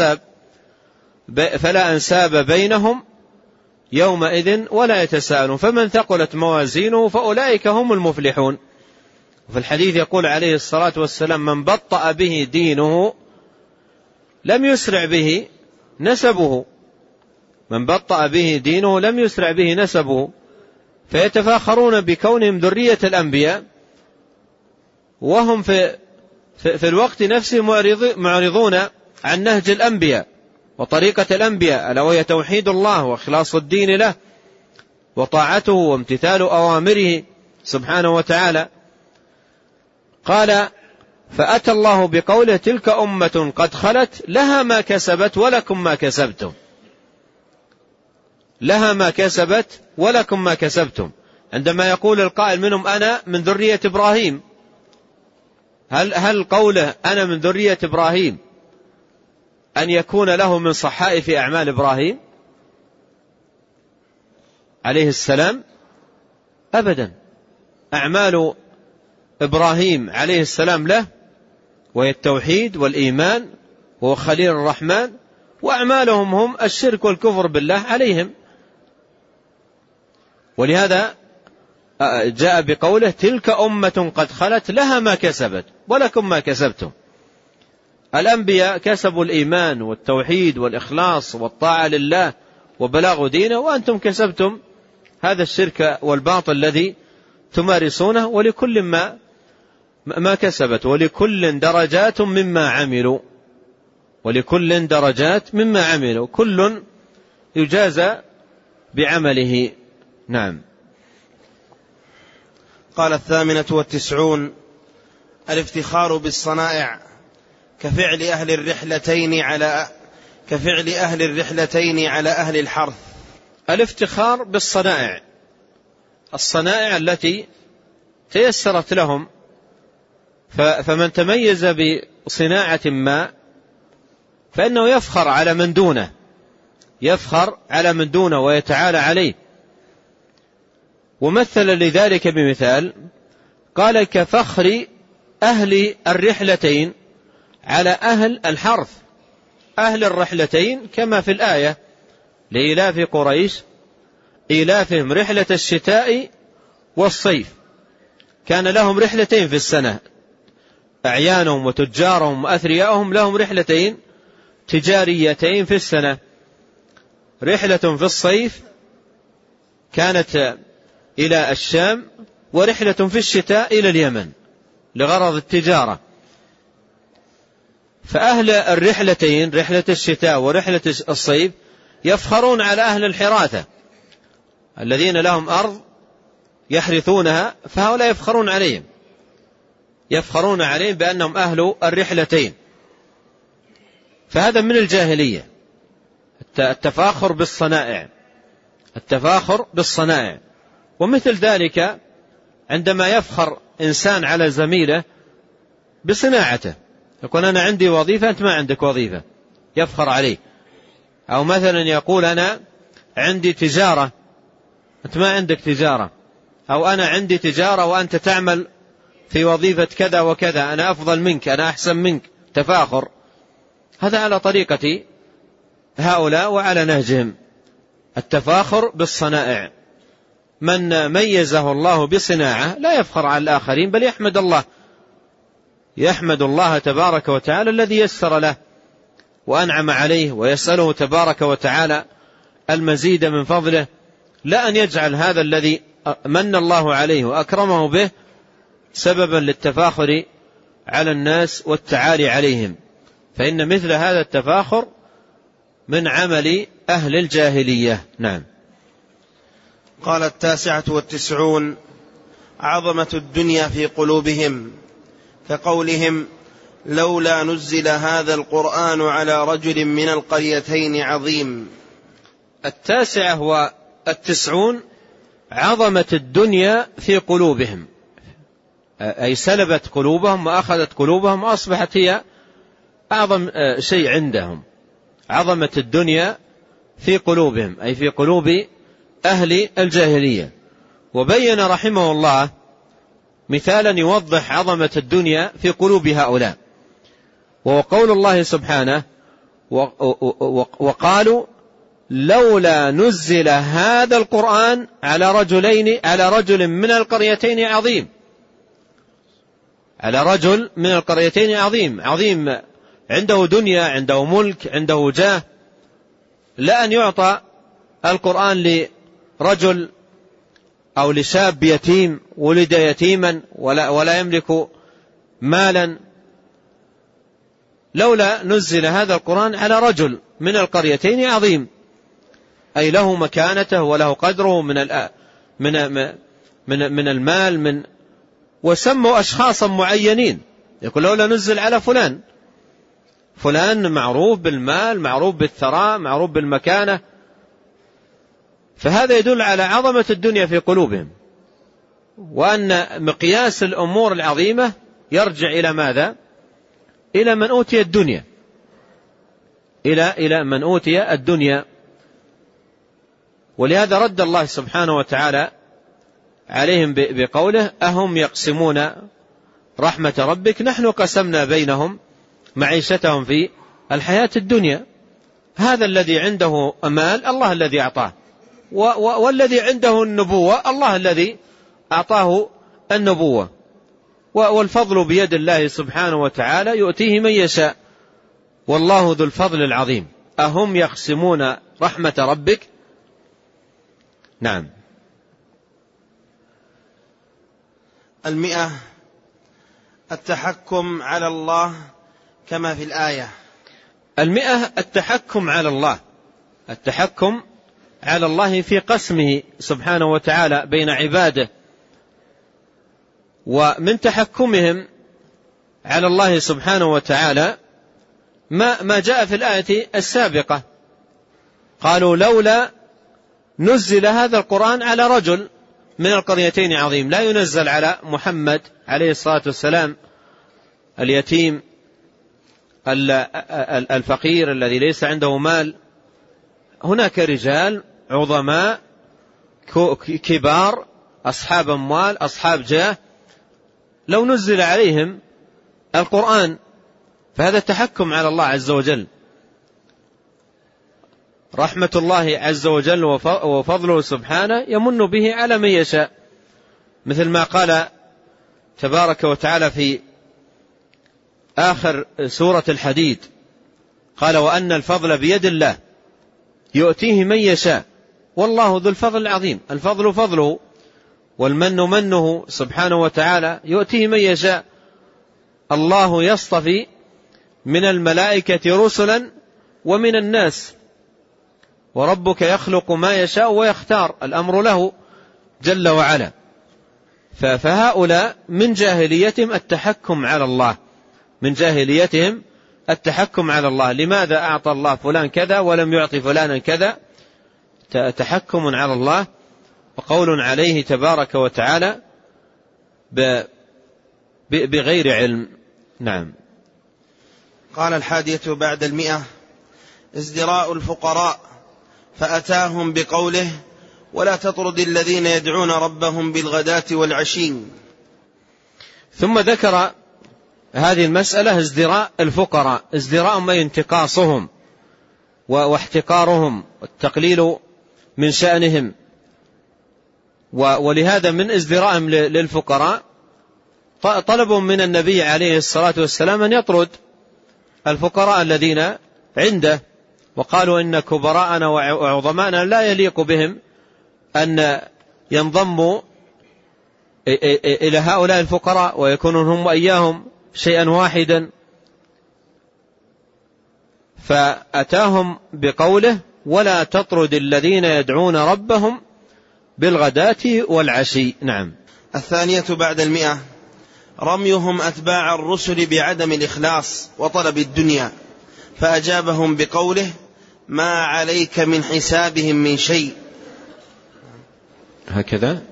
فلا أنساب بينهم يومئذ ولا يتساءلون فمن ثقلت موازينه فأولئك هم المفلحون. وفي الحديث يقول عليه الصلاة والسلام: من بطأ به دينه لم يسرع به نسبه. فيتفاخرون بكونهم ذرية الأنبياء وهم في الوقت نفسه معرضون عن نهج الأنبياء وطريقة الأنبياء، ألا وهي توحيد الله وإخلاص الدين له وطاعته وامتثال أوامره سبحانه وتعالى. قال: فأتى الله بقوله: تلك أمة قد خلت لها ما كسبت ولكم ما كسبتم. عندما يقول القائل منهم: أنا من ذرية إبراهيم، هل قوله أنا من ذرية إبراهيم أن يكون له من صحائف أعمال إبراهيم عليه السلام؟ أبدا. أعمال إبراهيم عليه السلام له وهي التوحيد والإيمان وهو خليل الرحمن، وأعمالهم هم الشرك والكفر بالله عليهم. ولهذا جاء بقوله: تلك أمة قد خلت لها ما كسبت ولكم ما كسبتم. الأنبياء كسبوا الإيمان والتوحيد والإخلاص والطاعة لله وبلاغ دينه، وأنتم كسبتم هذا الشرك والباطل الذي تمارسونه، ولكل ما كسبت ولكل درجات مما عملوا، كل يجازى بعمله. نعم. قال 98: الافتخار بالصنائع كفعل أهل الرحلتين على أهل الحرث. الافتخار بالصنائع، الصنائع التي تيسرت لهم، فمن تميز بصناعة ما فإنه يفخر على من دونه، يفخر على من دونه ويتعالى عليه. ومثل لذلك بمثال قال: كفخر أهل الرحلتين على أهل الحرث. أهل الرحلتين كما في الآية: لإيلاف قريش إيلافهم رحلة الشتاء والصيف. كان لهم رحلتين في السنة، أعيانهم وتجارهم وأثرياءهم لهم رحلتين تجاريتين في السنة. رحلة في الصيف كانت إلى الشام، ورحلة في الشتاء إلى اليمن لغرض التجارة. فأهل الرحلتين، رحلة الشتاء ورحلة الصيف، يفخرون على أهل الحراثة الذين لهم أرض يحرثونها، فهؤلاء يفخرون عليهم، يفخرون عليهم بأنهم أهل الرحلتين. فهذا من الجاهلية، التفاخر بالصنائع، التفاخر بالصنائع. ومثل ذلك عندما يفخر إنسان على زميله بصناعته، يقول: أنا عندي وظيفة أنت ما عندك وظيفة، يفخر عليه. أو مثلا يقول: أنا عندي تجارة أنت ما عندك تجارة، أو أنا عندي تجارة وأنت تعمل في وظيفة كذا وكذا، أنا أفضل منك، أنا أحسن منك، تفاخر. هذا على طريقة هؤلاء وعلى نهجهم، التفاخر بالصنائع. من ميزه الله بصناعة لا يفخر على الآخرين، بل يحمد الله، يحمد الله تبارك وتعالى الذي يسر له وأنعم عليه، ويسأله تبارك وتعالى المزيد من فضله، لا أن يجعل هذا الذي من الله عليه وأكرمه به سببا للتفاخر على الناس والتعالي عليهم، فإن مثل هذا التفاخر من عمل أهل الجاهلية. نعم. قال: 99 عظمة الدنيا في قلوبهم، كقولهم: لولا نزل هذا القرآن على رجل من القريتين عظيم. 99 عظمة الدنيا في قلوبهم، أي سلبت قلوبهم وأخذت قلوبهم وأصبحت هي أعظم شيء عندهم. عظمة الدنيا في قلوبهم أي في قلوب أهل الجاهلية. وبين رحمه الله مثالا يوضح عظمة الدنيا في قلوب هؤلاء، وهو قول الله سبحانه: وقالوا لولا نزل هذا القرآن على رجل من القريتين عظيم. على رجل من القريتين عظيم، عظيم عنده دنيا، عنده ملك، عنده جاه. لا أن يعطى القرآن لرجل أو لشاب يتيم ولد يتيما ولا يملك مالا. لولا نزل هذا القرآن على رجل من القريتين عظيم، أي له مكانته وله قدره من المال، وسموا أشخاصا معينين، يقول لولا نزل على فلان معروف بالمال، معروف بالثراء، معروف بالمكانة. فهذا يدل على عظمة الدنيا في قلوبهم، وأن مقياس الأمور العظيمة يرجع إلى ماذا؟ إلى من أوتي الدنيا، إلى من أوتي الدنيا. ولهذا رد الله سبحانه وتعالى عليهم بقوله: أهم يقسمون رحمة ربك نحن قسمنا بينهم معيشتهم في الحياة الدنيا. هذا الذي عنده مال الله الذي أعطاه، والذي عنده النبوة الله الذي أعطاه النبوة، والفضل بيد الله سبحانه وتعالى يؤتيه من يشاء، والله ذو الفضل العظيم. أهم يقسمون رحمة ربك. نعم. 100 التحكم على الله كما في الآية. 100 التحكم على الله، التحكم على الله في قسمه سبحانه وتعالى بين عباده. ومن تحكمهم على الله سبحانه وتعالى ما جاء في الآية السابقة، قالوا لولا نزل هذا القرآن على رجل من القريتين عظيم. لا ينزل على محمد عليه الصلاة والسلام اليتيم الفقير الذي ليس عنده مال، هناك رجال عظماء كبار أصحاب أموال أصحاب جاه لو نزل عليهم القرآن، فهذا تحكم على الله عز وجل. رحمة الله عز وجل وفضله سبحانه يمن به على من يشاء، مثل ما قال تبارك وتعالى في آخر سورة الحديد، قال وأن الفضل بيد الله يؤتيه من يشاء والله ذو الفضل العظيم. الفضل فضله والمن منه سبحانه وتعالى يؤتيه من يشاء. الله يصطفي من الملائكة رسلا ومن الناس، وربك يخلق ما يشاء ويختار، الأمر له جل وعلا. فهؤلاء من جاهليتهم التحكم على الله، من جاهليتهم التحكم على الله. لماذا أعطى الله فلان كذا ولم يعطي فلانا كذا؟ تحكم على الله وقول عليه تبارك وتعالى بغير علم. نعم. قال 100 ازدراء الفقراء، فأتاهم بقوله ولا تطرد الذين يدعون ربهم بالغداة والعشي. ثم ذكر هذه المسألة ازدراء الفقراء، ازدراء أي انتقاصهم واحتقارهم والتقليل من شأنهم. ولهذا من ازدراءهم للفقراء طلبوا من النبي عليه الصلاة والسلام أن يطرد الفقراء الذين عنده، وقالوا إن كبراءنا وعظماءنا لا يليق بهم أن ينضموا إلى هؤلاء الفقراء ويكونون هم وإياهم شيئا واحدا. فأتاهم بقوله ولا تطرد الذين يدعون ربهم بالغداة والعشي. نعم. 100 رميهم أتباع الرسل بعدم الإخلاص وطلب الدنيا، فأجابهم بقوله ما عليك من حسابهم من شيء. هكذا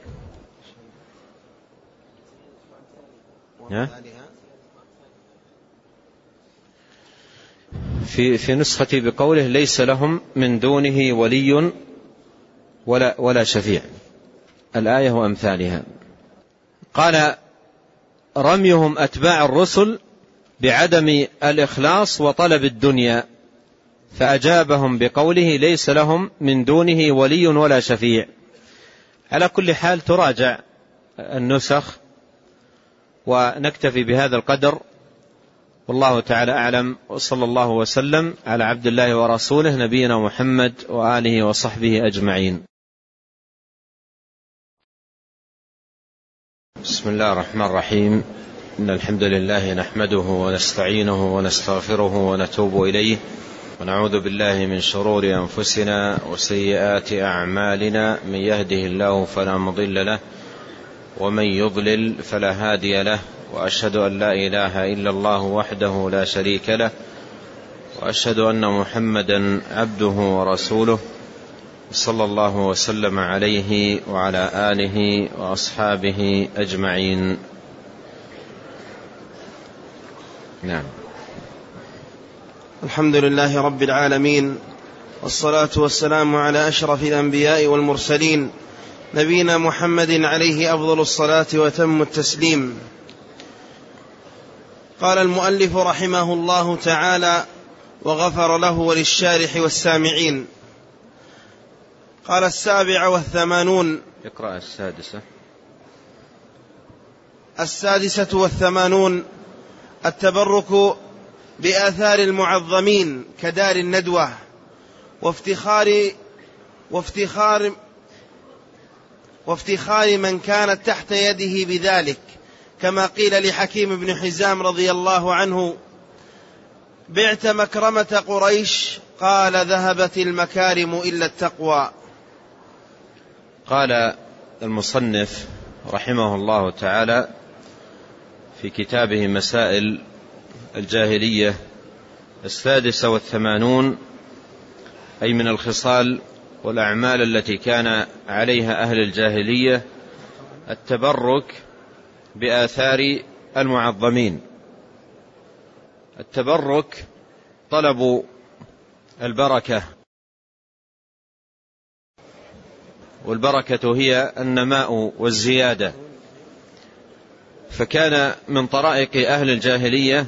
في نسختي بقوله ليس لهم من دونه ولي ولا شفيع، الآية وأمثالها. قال رميهم أتباع الرسل بعدم الإخلاص وطلب الدنيا، فأجابهم بقوله ليس لهم من دونه ولي ولا شفيع. على كل حال تراجع النسخ، ونكتفي بهذا القدر، والله تعالى أعلم، وصلى الله وسلم على عبد الله ورسوله نبينا محمد وآله وصحبه أجمعين. بسم الله الرحمن الرحيم. إن الحمد لله نحمده ونستعينه ونستغفره ونتوب إليه، ونعوذ بالله من شرور أنفسنا وسيئات أعمالنا، من يهده الله فلا مضل له ومن يضلل فلا هادي له، وأشهد أن لا إله إلا الله وحده لا شريك له، وأشهد أن محمدا عبده ورسوله، صلى الله وسلم عليه وعلى آله وأصحابه أجمعين. نعم. الحمد لله رب العالمين، والصلاة والسلام على أشرف الأنبياء والمرسلين، نبينا محمد عليه أفضل الصلاة وتم التسليم. قال المؤلف رحمه الله تعالى وغفر له وللشارح والسامعين. قال 87. اقرأ 86. التبرك بآثار المعظمين كدار الندوة وافتخار من كانت تحت يده بذلك، كما قيل لحكيم بن حزام رضي الله عنه بعت مكرمة قريش، قال ذهبت المكارم إلا التقوى. قال المصنف رحمه الله تعالى في كتابه مسائل الجاهلية 86، أي من الخصال والأعمال التي كان عليها أهل الجاهلية التبرك بآثار المعظمين. التبرك طلب البركة، والبركة هي النماء والزيادة، فكان من طرائق أهل الجاهلية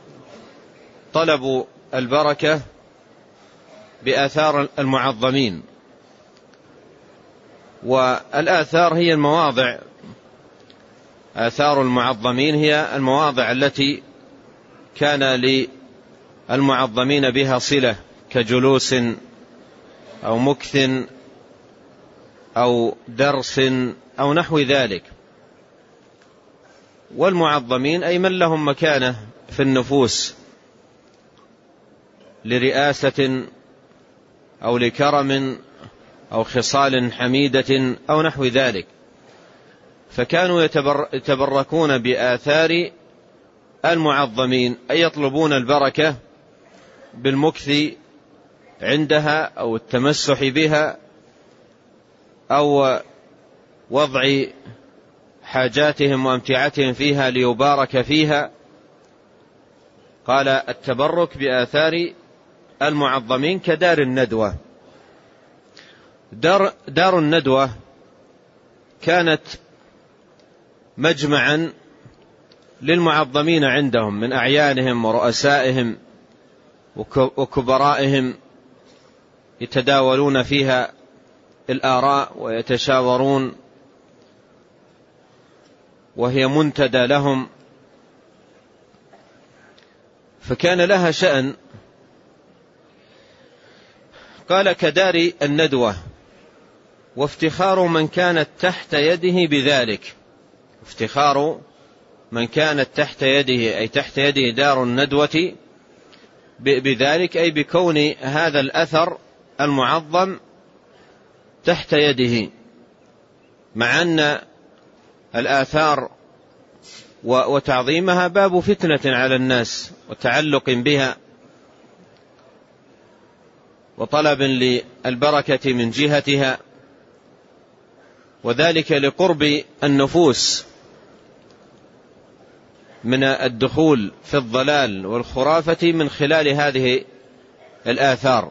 طلب البركة بآثار المعظمين. والآثار هي المواضع، آثار المعظمين هي المواضع التي كان للمعظمين بها صلة، كجلوس أو مكث أو درس أو نحو ذلك. والمعظمين أي من لهم مكانة في النفوس لرئاسة أو لكرم أو خصال حميدة أو نحو ذلك، فكانوا يتبركون بآثار المعظمين، أي يطلبون البركة بالمكث عندها أو التمسح بها أو وضع حاجاتهم وامتعتهم فيها ليبارك فيها. قال التبرك بآثار المعظمين كدار الندوة. دار الندوة كانت مجمعا للمعظمين عندهم من أعيانهم ورؤسائهم وكبرائهم، يتداولون فيها الآراء ويتشاورون، وهي منتدى لهم، فكان لها شأن. قال كدار الندوة، وافتخار من كانت تحت يده بذلك. افتخار من كانت تحت يده، أي تحت يده دار الندوة بذلك، أي بكون هذا الأثر المعظم تحت يده، مع أن الآثار وتعظيمها باب فتنة على الناس وتعلق بها وطلب للبركة من جهتها، وذلك لقرب النفوس من الدخول في الضلال والخرافة من خلال هذه الآثار.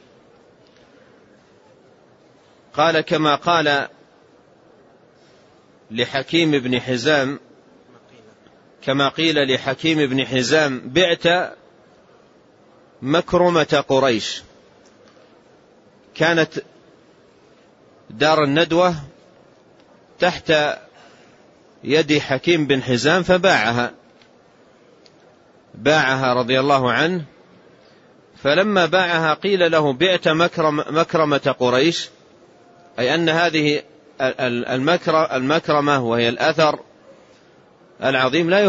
قال كما قال لحكيم بن حزام، كما قيل لحكيم بن حزام: بعت مكرمة قريش. كانت دار الندوة تحت يد حكيم بن حزام فباعها رضي الله عنه. فلما باعها قيل له: بعت مكرمة قريش، أي أن هذه المكرمة وهي الأثر العظيم لا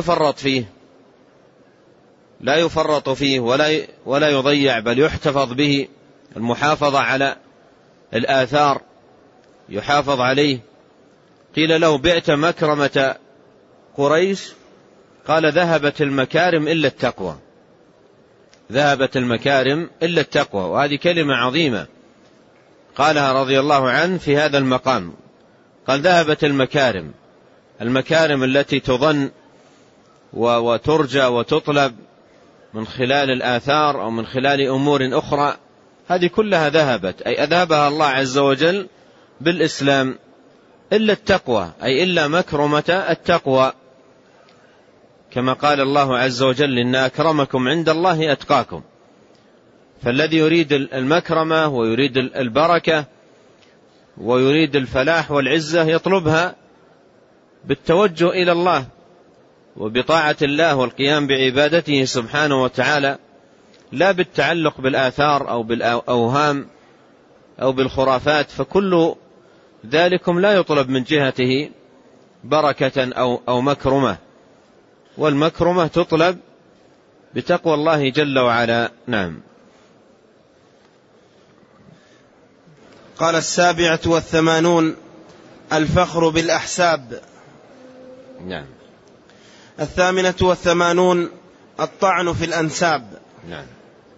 يفرط فيه ولا يضيع، بل يحتفظ به. المحافظة على الآثار يحافظ عليه. قيل له: بعت مكرمة قريش. قال: ذهبت المكارم إلا التقوى. ذهبت المكارم إلا التقوى. وهذه كلمة عظيمة قالها رضي الله عنه في هذا المقام. قال: ذهبت المكارم التي تظن وترجى وتطلب من خلال الآثار أو من خلال أمور أخرى، هذه كلها ذهبت، أي أذهبها الله عز وجل بالإسلام، إلا التقوى، أي إلا مكرمة التقوى، كما قال الله عز وجل: إن أكرمكم عند الله أتقاكم. فالذي يريد المكرمة ويريد البركة ويريد الفلاح والعزة يطلبها بالتوجه إلى الله وبطاعة الله والقيام بعبادته سبحانه وتعالى، لا بالتعلق بالآثار أو بالأوهام أو بالخرافات، فكل ذلكم لا يطلب من جهته بركة أو مكرمة، والمكرمة تطلب بتقوى الله جل وعلا. نعم. قال: 87 الفخر بالأحساب. نعم. 88 الطعن في الأنساب. نعم.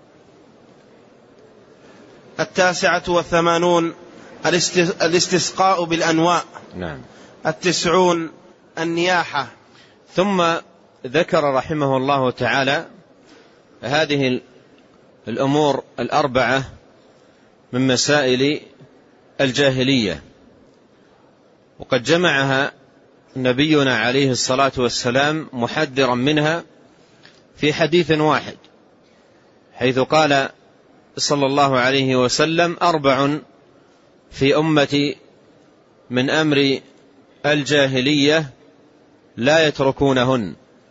89 الاستسقاء بالأنواء. نعم. 90 النياحة. ثم ذكر رحمه الله تعالى هذه الأمور الأربعة من مسائل الجاهلية، وقد جمعها نبينا عليه الصلاة والسلام محذرا منها في حديث واحد، حيث قال صلى الله عليه وسلم: 4 في أمتي من أمر الجاهلية لا يتركونهن: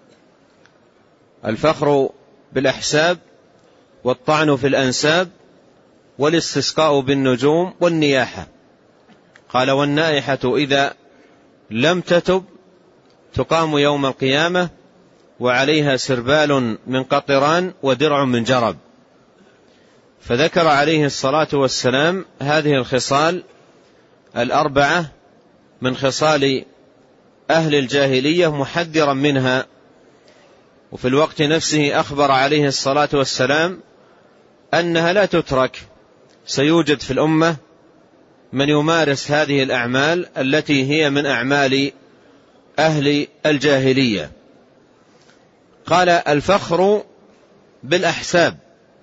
الفخر بالأحساب، والطعن في الأنساب، والاستسقاء بالنجوم، والنياحة. قال: والنائحة إذا لم تتب تقام يوم القيامة وعليها سربال من قطران ودرع من جرب. فذكر عليه الصلاة والسلام هذه الخصال الأربعة من خصال أهل الجاهلية محذرا منها، وفي الوقت نفسه أخبر عليه الصلاة والسلام أنها لا تترك، سيوجد في الأمة من يمارس هذه الأعمال التي هي من أعمال أهل الجاهلية. قال: الفخر بالأحساب.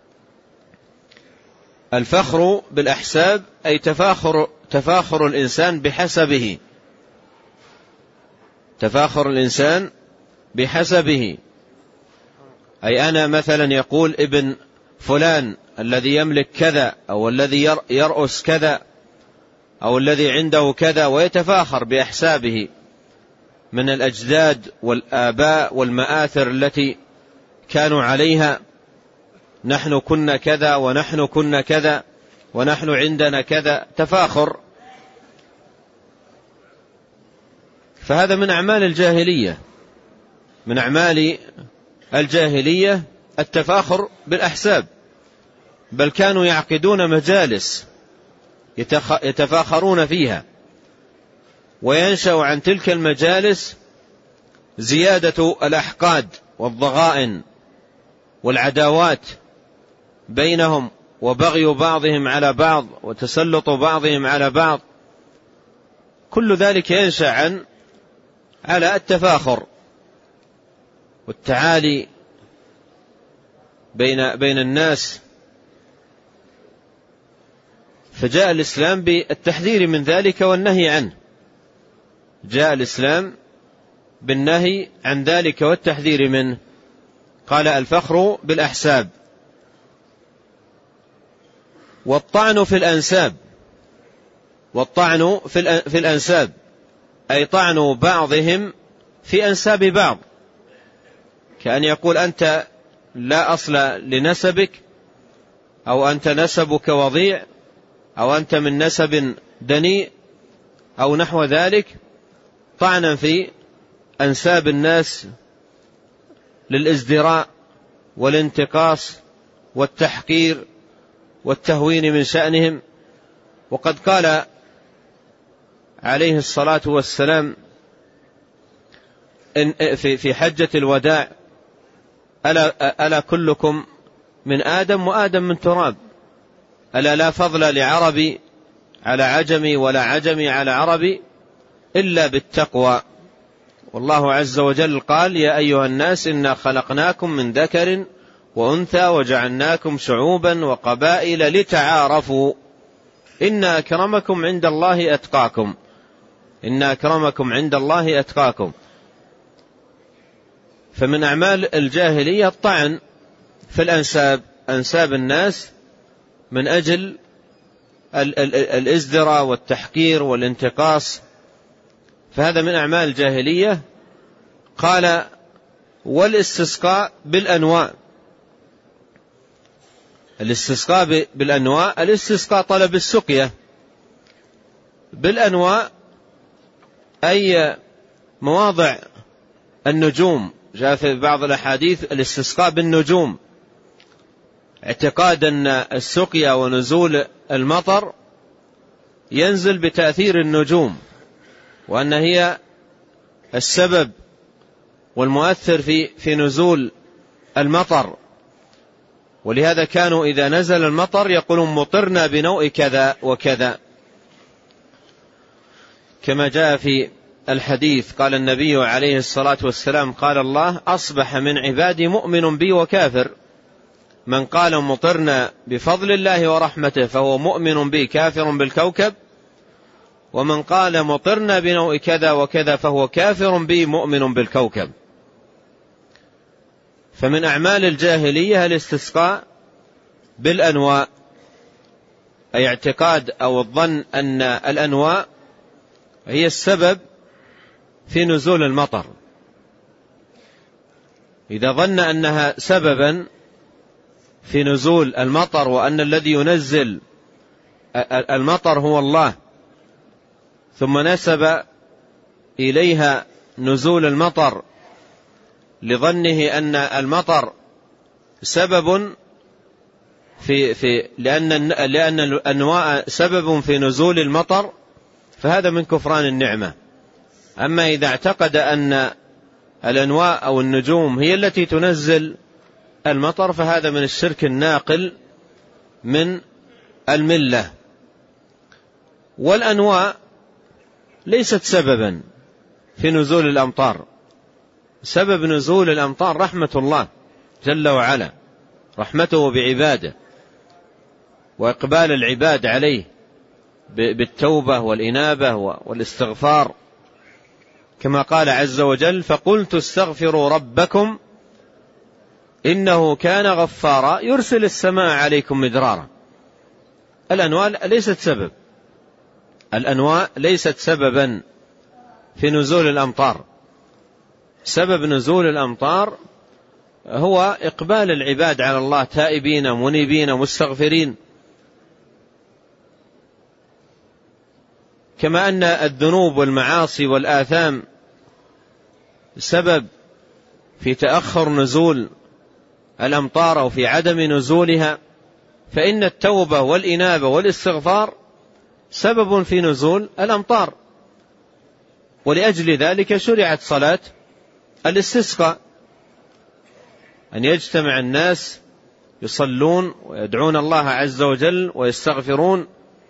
الفخر بالأحساب أي تفاخر الإنسان بحسبه، تفاخر الإنسان بحسبه، أي أنا مثلا يقول ابن فلان الذي يملك كذا، أو الذي يرأس كذا، أو الذي عنده كذا، ويتفاخر بأحسابه من الأجداد والآباء والمآثر التي كانوا عليها: نحن كنا كذا، ونحن كنا كذا، ونحن عندنا كذا، تفاخر. فهذا من أعمال الجاهلية، من أعمال الجاهلية التفاخر بالأحساب، بل كانوا يعقدون مجالس يتفاخرون فيها، وينشأ عن تلك المجالس زيادة الأحقاد والضغائن والعداوات بينهم، وبغي بعضهم على بعض، وتسلط بعضهم على بعض. كل ذلك ينشأ على التفاخر والتعالي بين الناس. فجاء الإسلام بالتحذير من ذلك والنهي عنه، جاء الإسلام بالنهي عن ذلك والتحذير منه. قال: الفخر بالأحساب، والطعن في الأنساب. والطعن في الأنساب أي طعن بعضهم في أنساب بعض، كأن يقول: أنت لا أصل لنسبك، أو أنت نسبك وضيع، أو أنت من نسب دنيء، أو نحو ذلك، طعنا في أنساب الناس للازدراء والانتقاص والتحقير والتهوين من شأنهم. وقد قال عليه الصلاة والسلام في حجة الوداع: ألا كلكم من آدم وآدم من تراب، ألا لا فضل لعربي على عجمي ولا عجمي على عربي إلا بالتقوى. والله عز وجل قال: يا أيها الناس إنا خلقناكم من ذكر وأنثى وجعلناكم شعوبا وقبائل لتعارفوا إن أكرمكم عند الله أتقاكم، إن أكرمكم عند الله أتقاكم. فمن أعمال الجاهلية الطعن في الأنساب، أنساب الناس، من أجل الازدراء والتحقير والانتقاص، فهذا من أعمال الجاهلية. قال: والاستسقاء بالأنواء. الاستسقاء بالأنواء، الاستسقاء طلب السقية، بالأنواء أي مواضع النجوم. جاء في بعض الأحاديث الاستسقاء بالنجوم، اعتقاد أن السقيا ونزول المطر ينزل بتأثير النجوم، وأن هي السبب والمؤثر في نزول المطر. ولهذا كانوا إذا نزل المطر يقولون: مطرنا بنوء كذا وكذا، كما جاء في الحديث قال النبي عليه الصلاة والسلام: قال الله: أصبح من عبادي مؤمن بي وكافر. من قال مطرنا بفضل الله ورحمته فهو مؤمن به كافر بالكوكب، ومن قال مطرنا بنوء كذا وكذا فهو كافر به مؤمن بالكوكب. فمن أعمال الجاهلية الاستسقاء بالأنواء، أي اعتقاد أو الظن أن الأنواء هي السبب في نزول المطر. إذا ظن أنها سببا في نزول المطر وأن الذي ينزل المطر هو الله، ثم نسب إليها نزول المطر لظنه أن المطر سبب لأن الأنواء سبب في نزول المطر، فهذا من كفران النعمة. أما إذا اعتقد أن الأنواء أو النجوم هي التي تنزل المطر فهذا من الشرك الناقل من الملة. والأنواء ليست سببا في نزول الأمطار، سبب نزول الأمطار رحمة الله جل وعلا، رحمته بعباده وإقبال العباد عليه بالتوبة والإنابة والاستغفار، كما قال عز وجل: فقلت استغفروا ربكم إنه كان غفارا يرسل السماء عليكم مدرارا. الأنواء ليست سبب، الأنواء ليست سببا في نزول الأمطار. سبب نزول الأمطار هو إقبال العباد على الله تائبين منيبين مستغفرين، كما أن الذنوب والمعاصي والآثام سبب في تأخر نزول الأمطار أو في عدم نزولها، فإن التوبة والإنابة والاستغفار سبب في نزول الأمطار. ولأجل ذلك شرعت صلاة الاستسقاء، أن يجتمع الناس يصلون ويدعون الله عز وجل ويستغفرون.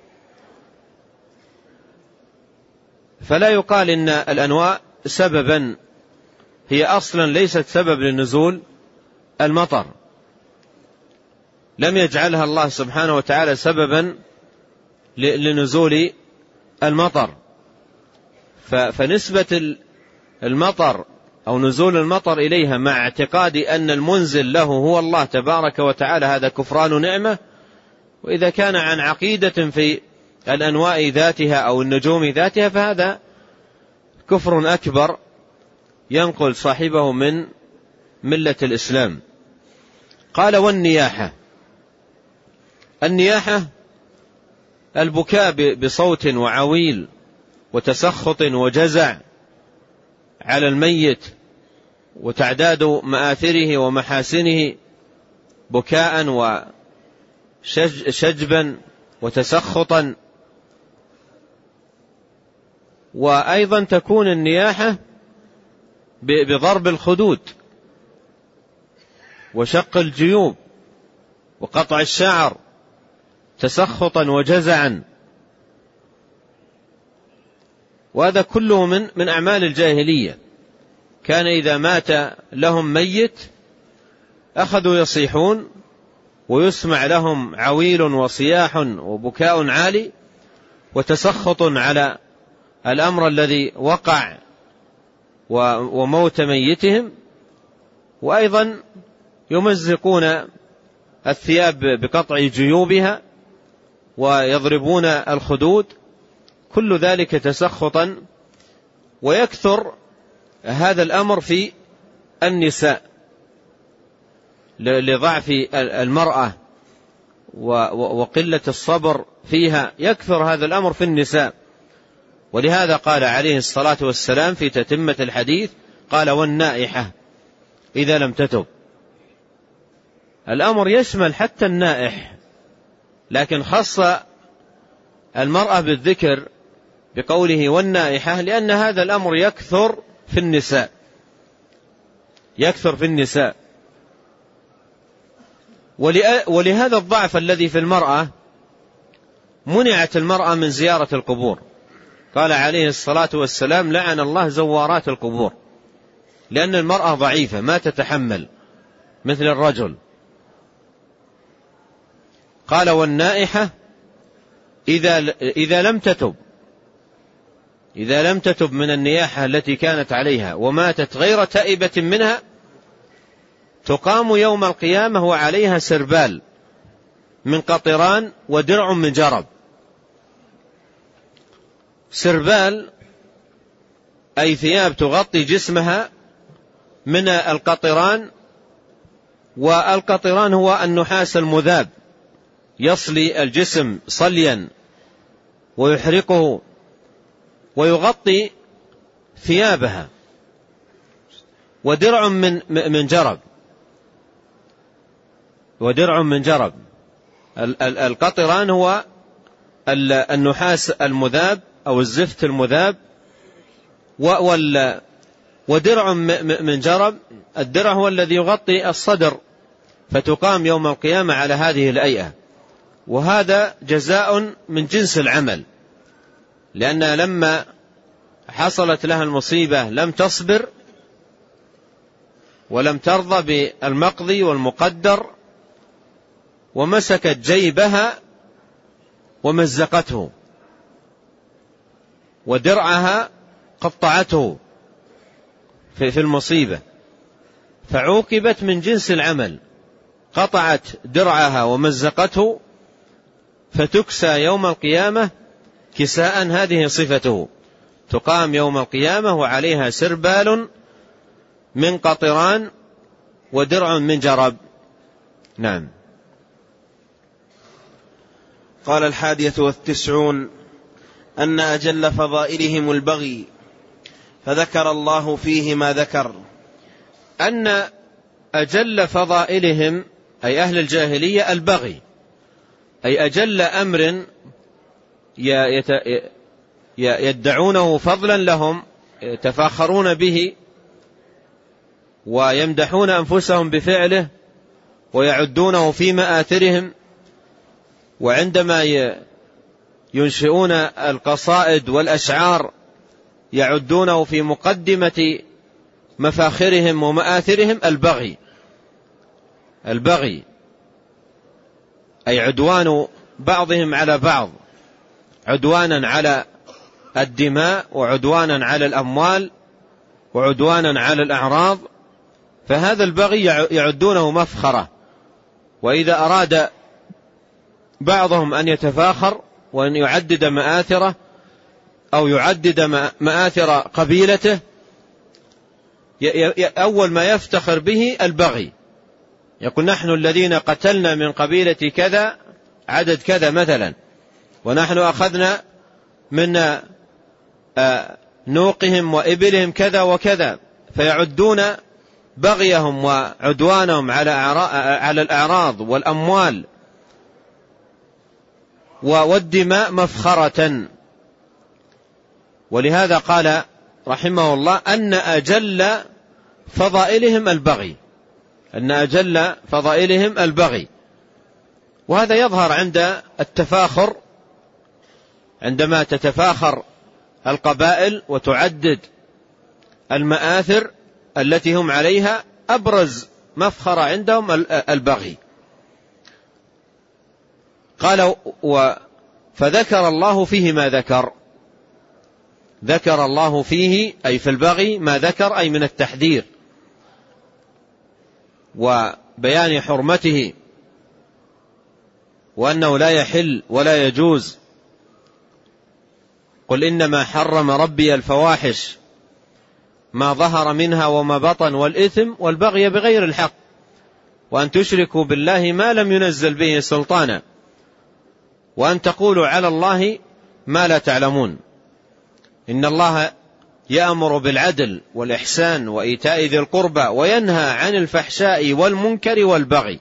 فلا يقال إن الأنواء سببا، هي أصلا ليست سبب لنزول المطر، لم يجعلها الله سبحانه وتعالى سببا لنزول المطر. فنسبة المطر أو نزول المطر إليها مع اعتقاد أن المنزل له هو الله تبارك وتعالى هذا كفران نعمة. وإذا كان عن عقيدة في الأنواء ذاتها أو النجوم ذاتها فهذا كفر أكبر ينقل صاحبه من ملة الإسلام. قال: والنياحة، النياحة البكاء بصوت وعويل وتسخط وجزع على الميت وتعداد مآثره ومحاسنه بكاء وشجبا وتسخطا. وأيضا تكون النياحة بضرب الخدود وشق الجيوب وقطع الشعر تسخطا وجزعا، وهذا كله من أعمال الجاهلية. كان إذا مات لهم ميت أخذوا يصيحون ويسمع لهم عويل وصياح وبكاء عالي وتسخط على الأمر الذي وقع وموت ميتهم، وأيضا يمزقون الثياب بقطع جيوبها ويضربون الخدود، كل ذلك تسخطا. ويكثر هذا الأمر في النساء لضعف المرأة وقلة الصبر فيها، يكثر هذا الأمر في النساء. ولهذا قال عليه الصلاة والسلام في تتمة الحديث قال: والنائحة إذا لم تتب. الأمر يشمل حتى النائح، لكن خص المرأة بالذكر بقوله والنائحة لأن هذا الأمر يكثر في النساء، يكثر في النساء. ولهذا الضعف الذي في المرأة منعت المرأة من زيارة القبور. قال عليه الصلاة والسلام: لعن الله زوارات القبور، لأن المرأة ضعيفة ما تتحمل مثل الرجل. قال والنائحة إذا لم تتب من النياحة التي كانت عليها وماتت غير تائبة منها تقام يوم القيامة وعليها سربال من قطران ودرع من جرب. سربال أي ثياب تغطي جسمها من القطران، والقطران هو النحاس المذاب يصلي الجسم صليا ويحرقه ويغطي ثيابها. ودرع من جرب. القطران هو النحاس المذاب أو الزفت المذاب، ودرع من جرب. الدرع هو الذي يغطي الصدر، فتقام يوم القيامة على هذه الهيئة. وهذا جزاء من جنس العمل، لأنها لما حصلت لها المصيبة لم تصبر ولم ترضى بالمقضي والمقدر، ومسكت جيبها ومزقته، ودرعها قطعته في المصيبة، فعوقبت من جنس العمل، قطعت درعها ومزقته، فتكسى يوم القيامة كساء هذه صفته. تقام يوم القيامة وعليها سربال من قطران ودرع من جرب. نعم. قال 91 أن أجل فضائلهم البغي، فذكر الله فيه ما ذكر. أن أجل فضائلهم أي أهل الجاهلية البغي، أي أجل أمر يدعونه فضلا لهم، يتفاخرون به ويمدحون أنفسهم بفعله ويعدونه في مآثرهم. وعندما ينشئون القصائد والأشعار يعدونه في مقدمة مفاخرهم ومآثرهم البغي أي عدوان بعضهم على بعض، عدوانا على الدماء وعدوانا على الأموال وعدوانا على الأعراض. فهذا البغي يعدونه مفخرة. وإذا أراد بعضهم أن يتفاخر وأن يعدد مآثره أو يعدد مآثر قبيلته، أول ما يفتخر به البغي، يقول نحن الذين قتلنا من قبيلة كذا عدد كذا مثلا، ونحن أخذنا من نوقهم وإبلهم كذا وكذا، فيعدون بغيهم وعدوانهم على الأعراض والأموال والدماء مفخرة. ولهذا قال رحمه الله أن أجل فضائلهم البغي. وهذا يظهر عند التفاخر، عندما تتفاخر القبائل وتعدد المآثر التي هم عليها، أبرز مفخرة عندهم البغي. قال فذكر الله فيه ما ذكر الله فيه أي في البغي ما ذكر، أي من التحذير وبيان حرمته وأنه لا يحل ولا يجوز. قل إنما حرم ربي الفواحش ما ظهر منها وما بطن والإثم والبغي بغير الحق وأن تشركوا بالله ما لم ينزل به سلطانا وأن تقولوا على الله ما لا تعلمون. إن الله يأمر بالعدل والإحسان وإيتاء ذي القربى وينهى عن الفحشاء والمنكر والبغي.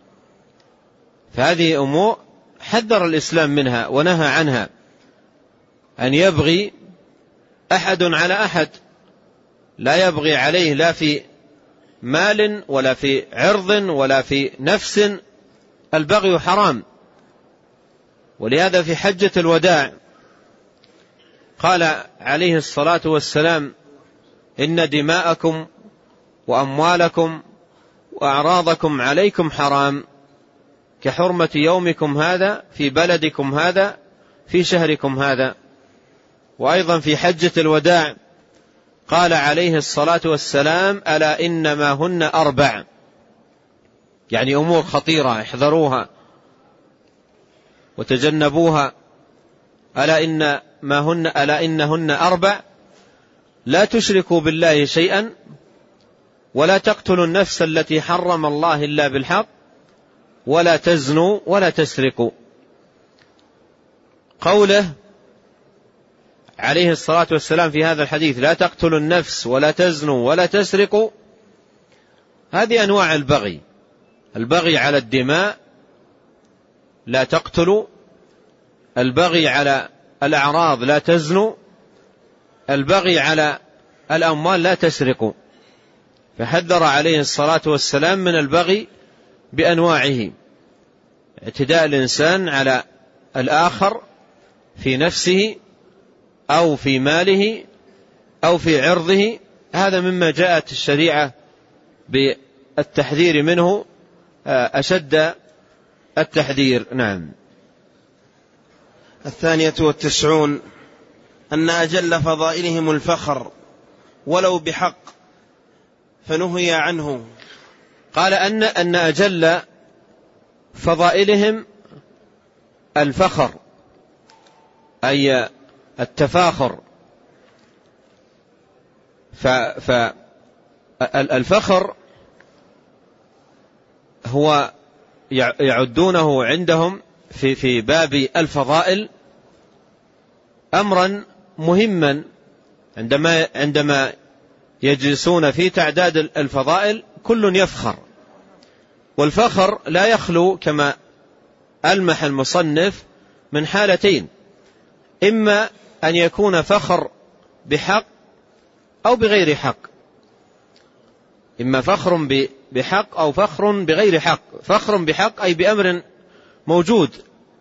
فهذه أمور حذر الإسلام منها ونهى عنها، أن يبغي أحد على أحد، لا يبغي عليه لا في مال ولا في عرض ولا في نفس، البغي حرام. ولهذا في حجة الوداع قال عليه الصلاة والسلام إن دماءكم وأموالكم وأعراضكم عليكم حرام كحرمة يومكم هذا في بلدكم هذا في شهركم هذا. وأيضا في حجة الوداع قال عليه الصلاة والسلام: ألا إنما هن 4، يعني أمور خطيرة احذروها وتجنبوها. ألا إنهن 4: لا تشركوا بالله شيئا، ولا تقتلوا النفس التي حرم الله إلا بالحق، ولا تزنوا، ولا تسرقوا. قوله عليه الصلاة والسلام في هذا الحديث: لا تقتلوا النفس ولا تزنوا ولا تسرقوا، هذه أنواع البغي. البغي على الدماء لا تقتلوا، البغي على الأعراض لا تزنوا، البغي على الأموال لا تسرقوا. فحذر عليه الصلاة والسلام من البغي بأنواعه: اعتداء الإنسان على الآخر في نفسه أو في ماله أو في عرضه، هذا مما جاءت الشريعة بالتحذير منه أشد التحذير. نعم. 92 أن أجل فضائلهم الفخر ولو بحق فنهي عنه. قال أن أجل فضائلهم الفخر، أي التفاخر. فالفخر هو يعدونه عندهم في باب الفضائل أمرا مهما. عندما يجلسون في تعداد الفضائل كل يفخر، والفخر لا يخلو كما ألمح المصنف من حالتين: إما أن يكون فخر بحق أو بغير حق، إما فخر بحق أو فخر بغير حق. فخر بحق أي بأمر موجود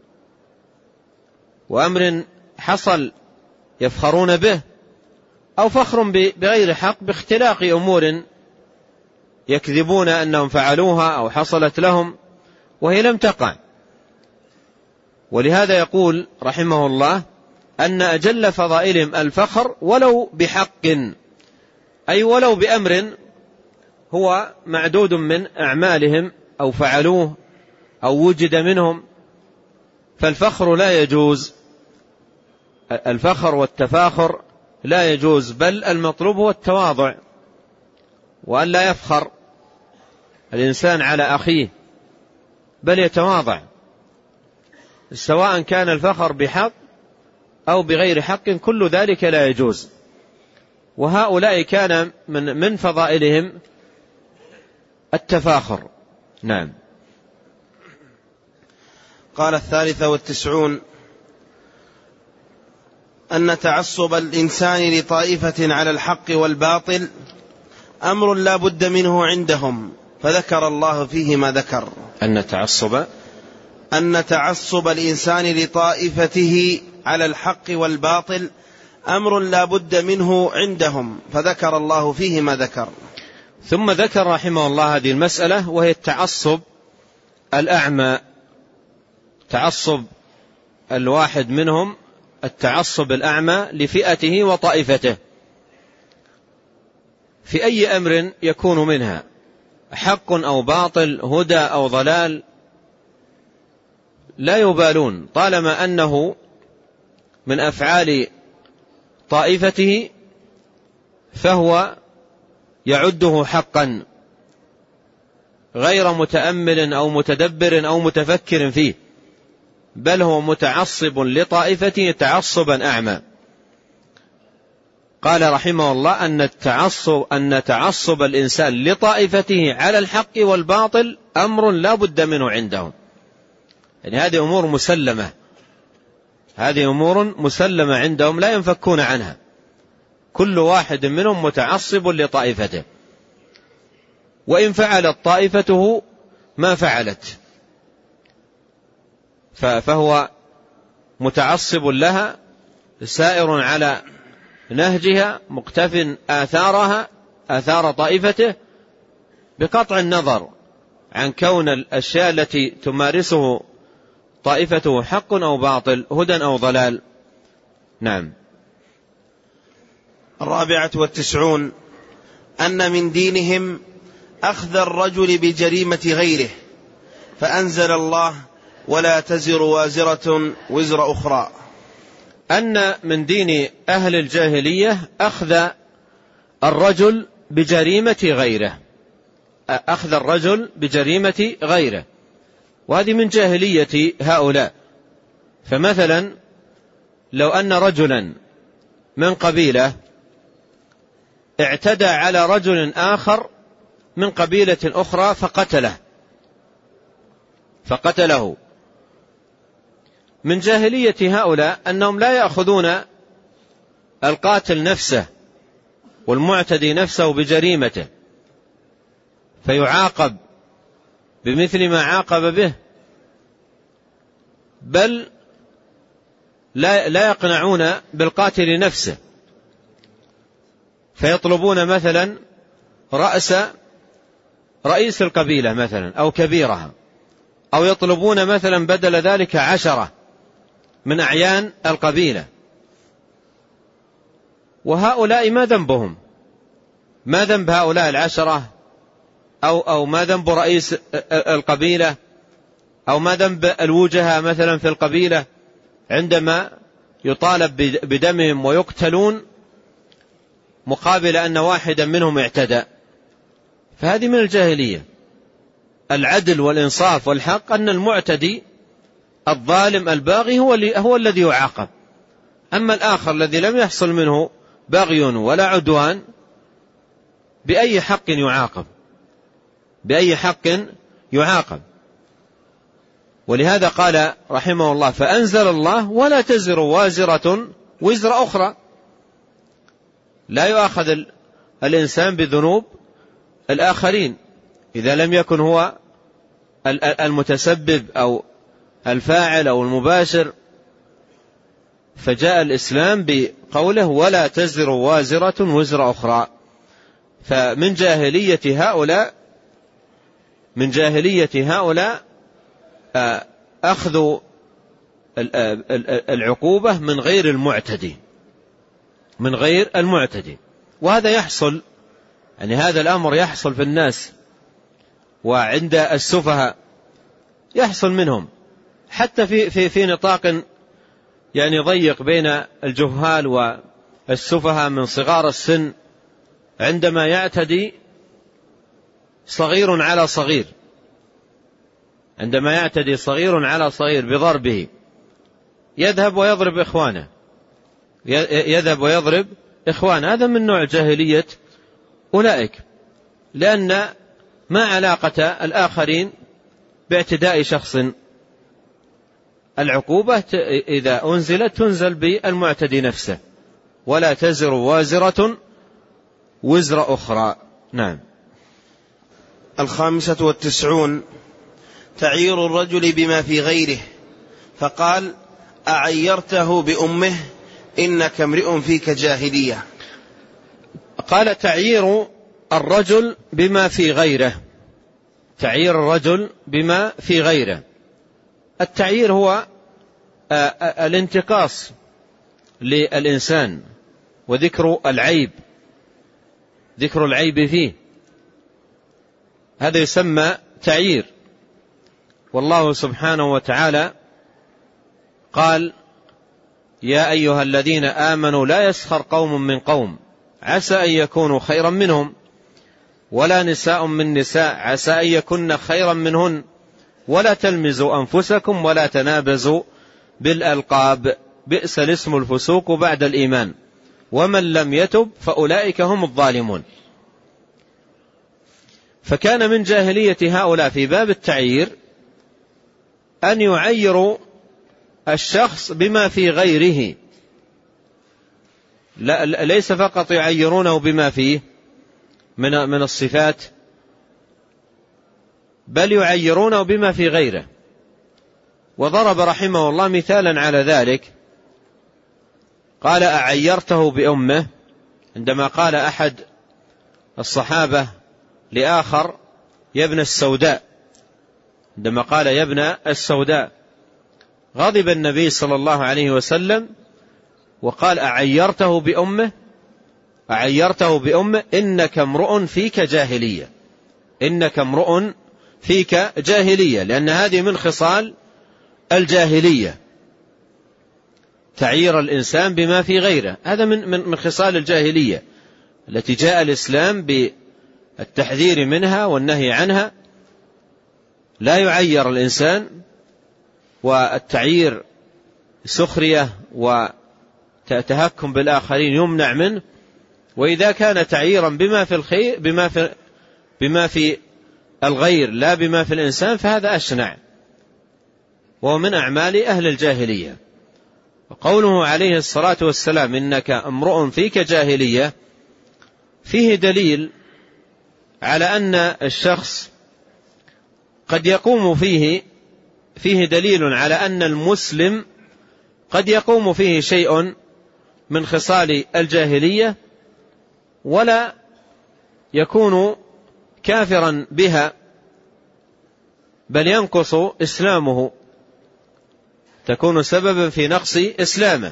وأمر حصل يفخرون به، أو فخر بغير حق باختلاق أمور يكذبون أنهم فعلوها أو حصلت لهم وهي لم تقع. ولهذا يقول رحمه الله أن أجل فضائلهم الفخر ولو بحق، أي ولو بأمر هو معدود من أعمالهم أو فعلوه أو وجد منهم، فالفخر لا يجوز. الفخر والتفاخر لا يجوز، بل المطلوب هو التواضع، وأن لا يفخر الإنسان على أخيه بل يتواضع، سواء كان الفخر بحق أو بغير حق، كل ذلك لا يجوز. وهؤلاء كان من فضائلهم التفاخر. نعم. قال 93 أن تعصب الإنسان لطائفة على الحق والباطل أمر لا بد منه عندهم، فذكر الله فيه ما ذكر. أن تعصب الإنسان لطائفته على الحق والباطل أمر لا بد منه عندهم، فذكر الله فيه ما ذكر. ثم ذكر رحمه الله هذه المسألة، وهي التعصب الأعمى. تعصب الواحد منهم التعصب الأعمى لفئته وطائفته في أي أمر يكون منها، حق أو باطل، هدى أو ضلال، لا يبالون طالما أنه من أفعال طائفته فهو يعده حقا، غير متأمل أو متدبر أو متفكر فيه، بل هو متعصب لطائفته تعصبا أعمى. قال رحمه الله أن تعصب الإنسان لطائفته على الحق والباطل أمر لا بد منه عندهم. يعني هذه أمور مسلمة، هذه أمور مسلمة عندهم لا ينفكون عنها، كل واحد منهم متعصب لطائفته، وإن فعلت طائفته ما فعلت فهو متعصب لها، سائر على نهجها، مقتف آثارها، آثار طائفته، بقطع النظر عن كون الأشياء التي تمارسه طائفته حق أو باطل، هدى أو ضلال. نعم. 94 أن من دينهم أخذ الرجل بجريمة غيره، فأنزل الله ولا تزر وازرة وزر أخرى. أن من دين أهل الجاهلية أخذ الرجل بجريمة غيره، أخذ الرجل بجريمة غيره، وهذه من جاهلية هؤلاء. فمثلا لو أن رجلا من قبيلة اعتدى على رجل آخر من قبيلة أخرى فقتله، من جاهلية هؤلاء أنهم لا يأخذون القاتل نفسه والمعتدي نفسه بجريمته فيعاقب بمثل ما عاقب به، بل لا يقنعون بالقاتل نفسه، فيطلبون مثلا رئيس القبيلة مثلا أو كبيرها، أو يطلبون مثلا بدل ذلك 10 من أعيان القبيلة. وهؤلاء ما ذنبهم؟ ما ذنب هؤلاء 10 أو ما ذنب رئيس القبيلة أو ما ذنب الوجهاء مثلا في القبيلة عندما يطالب بدمهم ويقتلون مقابل أن واحدا منهم اعتدى؟ فهذه من الجاهلية. العدل والإنصاف والحق أن المعتدي الظالم الباغي هو الذي يعاقب، أما الآخر الذي لم يحصل منه بغي ولا عدوان بأي حق يعاقب. ولهذا قال رحمه الله فأنزل الله ولا تزر وازرة وزر أخرى. لا يؤاخذ الإنسان بذنوب الآخرين إذا لم يكن هو المتسبب أو الفاعل أو المباشر. فجاء الإسلام بقوله ولا تزر وازرة وزر أخرى. فمن جاهلية هؤلاء أخذ العقوبة من غير المعتدي. وهذا يحصل، يعني هذا الأمر يحصل في الناس وعند السفهاء يحصل منهم، حتى في نطاق يعني ضيق بين الجهال والسفهاء من صغار السن، عندما يعتدي صغير على صغير بضربه يذهب ويضرب إخوانه. هذا من نوع جاهلية أولئك، لأن ما علاقة الآخرين باعتداء شخص. العقوبة إذا أنزلت تنزل بالمعتدي نفسه، ولا تزر وازرة وزر أخرى. نعم. 95 تعيير الرجل بما في غيره، فقال أعيرته بأمه إنك امرئ فيك جاهلية. قال تعيير الرجل بما في غيره. التعيير هو الانتقاص للإنسان وذكر العيب فيه، هذا يسمى تعيير. والله سبحانه وتعالى قال يا أيها الذين آمنوا لا يسخر قوم من قوم عسى أن يكونوا خيرا منهم ولا نساء من نساء عسى أن يكن خيرا منهن ولا تلمزوا أنفسكم ولا تنابزوا بالألقاب بئس الاسم الفسوق بعد الإيمان ومن لم يتب فأولئك هم الظالمون. فكان من جاهلية هؤلاء في باب التعيير أن يعيروا الشخص بما في غيره، ليس فقط يعيرونه بما فيه من الصفات، بل يعيرونه بما في غيره. وضرب رحمه الله مثالا على ذلك، قال أعيرته بأمه، عندما قال أحد الصحابة لآخر يا ابن السوداء، عندما قال يا ابن السوداء غضب النبي صلى الله عليه وسلم وقال أعيرته بأمه إنك امرؤ فيك جاهلية، إنك امرؤ فيك جاهلية، لأن هذه من خصال الجاهلية، تعيير الإنسان بما في غيره، هذا من خصال الجاهلية التي جاء الإسلام بالتحذير منها والنهي عنها. لا يعير الإنسان، والتعيير سخرية وتهكم بالآخرين يمنع منه. وإذا كان تعييرا بما في الخير بما في الغير لا بما في الإنسان فهذا أشنع، وهو من أعمال أهل الجاهلية. وقوله عليه الصلاة والسلام إنك امرؤ فيك جاهلية فيه دليل على أن الشخص قد يقوم فيه دليل على أن المسلم قد يقوم فيه شيء من خصال الجاهلية ولا يكون كافرا بها، بل ينقص إسلامه، تكون سببا في نقص إسلامه.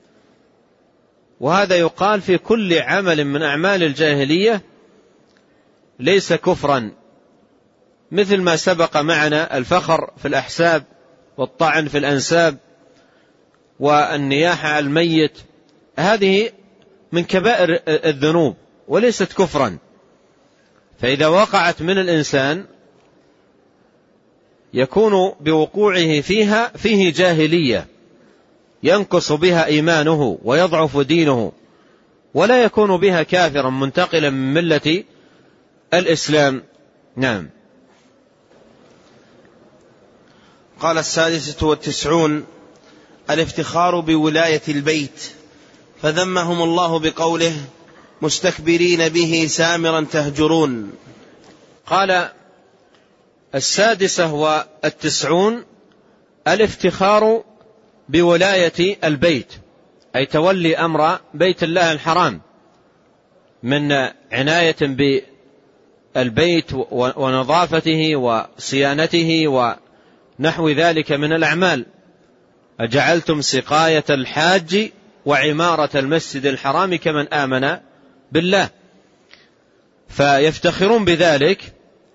وهذا يقال في كل عمل من أعمال الجاهلية ليس كفرا، مثل ما سبق معنا الفخر في الأحساب والطعن في الأنساب والنياحة على الميت، هذه من كبائر الذنوب وليست كفرا. فإذا وقعت من الإنسان يكون بوقوعه فيه جاهلية ينقص بها إيمانه ويضعف دينه، ولا يكون بها كافرا منتقلا من ملة الإسلام. نعم. قال 96 الافتخار بولاية البيت، فذمهم الله بقوله مستكبرين به سامرا تهجرون. قال 96 الافتخار بولاية البيت، أي تولي أمر بيت الله الحرام من عناية بالبيت ونظافته وصيانته ونحو ذلك من الأعمال. أجعلتم سقاية الحاج وعمارة المسجد الحرام كمن آمن بالله. فيفتخرون بذلك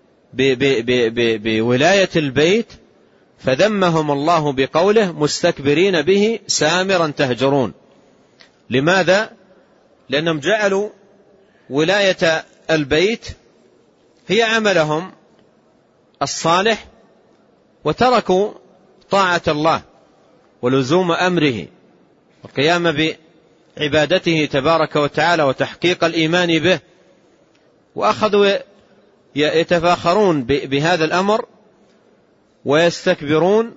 بولاية البيت، فذمهم الله بقوله مستكبرين به سامرا تهجرون. لماذا؟ لأنهم جعلوا ولاية البيت هي عملهم الصالح، وتركوا طاعة الله ولزوم أمره والقيام بعبادته تبارك وتعالى وتحقيق الإيمان به، وأخذوا يتفاخرون بهذا الأمر ويستكبرون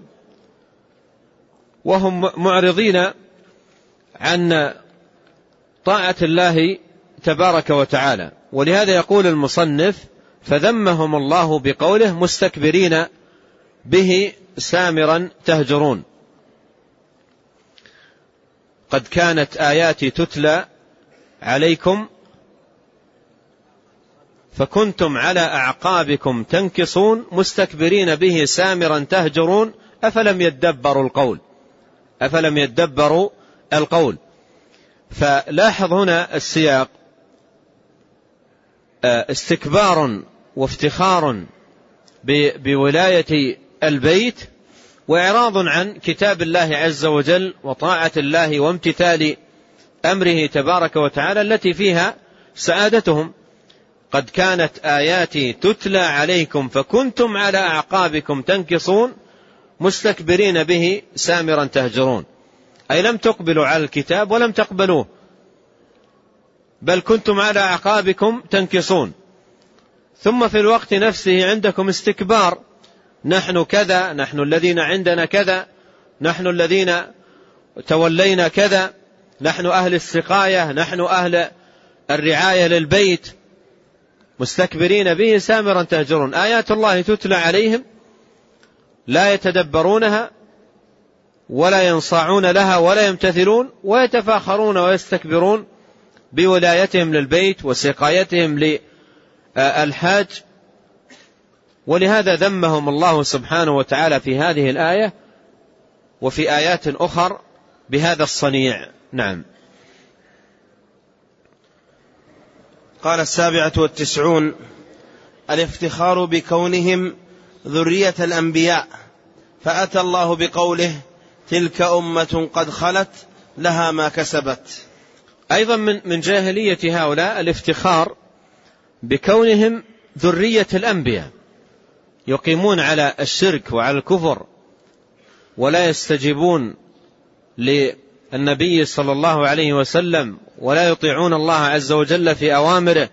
وهم معرضين عن طاعة الله تبارك وتعالى. ولهذا يقول المصنف فذمهم الله بقوله مستكبرين به سامرا تهجرون. قد كانت آياتي تتلى عليكم فكنتم على أعقابكم تنكصون مستكبرين به سامرا تهجرون أفلم يدبروا القول. فلاحظ هنا السياق استكبار وافتخار بولاية البيت وإعراض عن كتاب الله عز وجل وطاعة الله وامتثال أمره تبارك وتعالى التي فيها سعادتهم. قد كانت آياتي تتلى عليكم فكنتم على أعقابكم تنكصون مستكبرين به سامرا تهجرون، أي لم تقبلوا على الكتاب ولم تقبلوه، بل كنتم على أعقابكم تنكصون. ثم في الوقت نفسه عندكم استكبار، نحن كذا، نحن الذين عندنا كذا، نحن الذين تولينا كذا، نحن أهل السقاية، نحن أهل الرعاية للبيت، مستكبرين به سامرا تهجرون. آيات الله تتلى عليهم لا يتدبرونها ولا ينصاعون لها ولا يمتثلون، ويتفاخرون ويستكبرون بولايتهم للبيت وسقايتهم للحاج ولهذا ذمهم الله سبحانه وتعالى في هذه الآية وفي آيات أخر بهذا الصنيع. نعم. قال 97 الافتخار بكونهم ذرية الأنبياء، فأتى الله بقوله تلك أمة قد خلت لها ما كسبت. أيضا من جاهلية هؤلاء الافتخار بكونهم ذرية الأنبياء، يقيمون على الشرك وعلى الكفر ولا يستجيبون للنبي صلى الله عليه وسلم ولا يطيعون الله عز وجل في أوامره،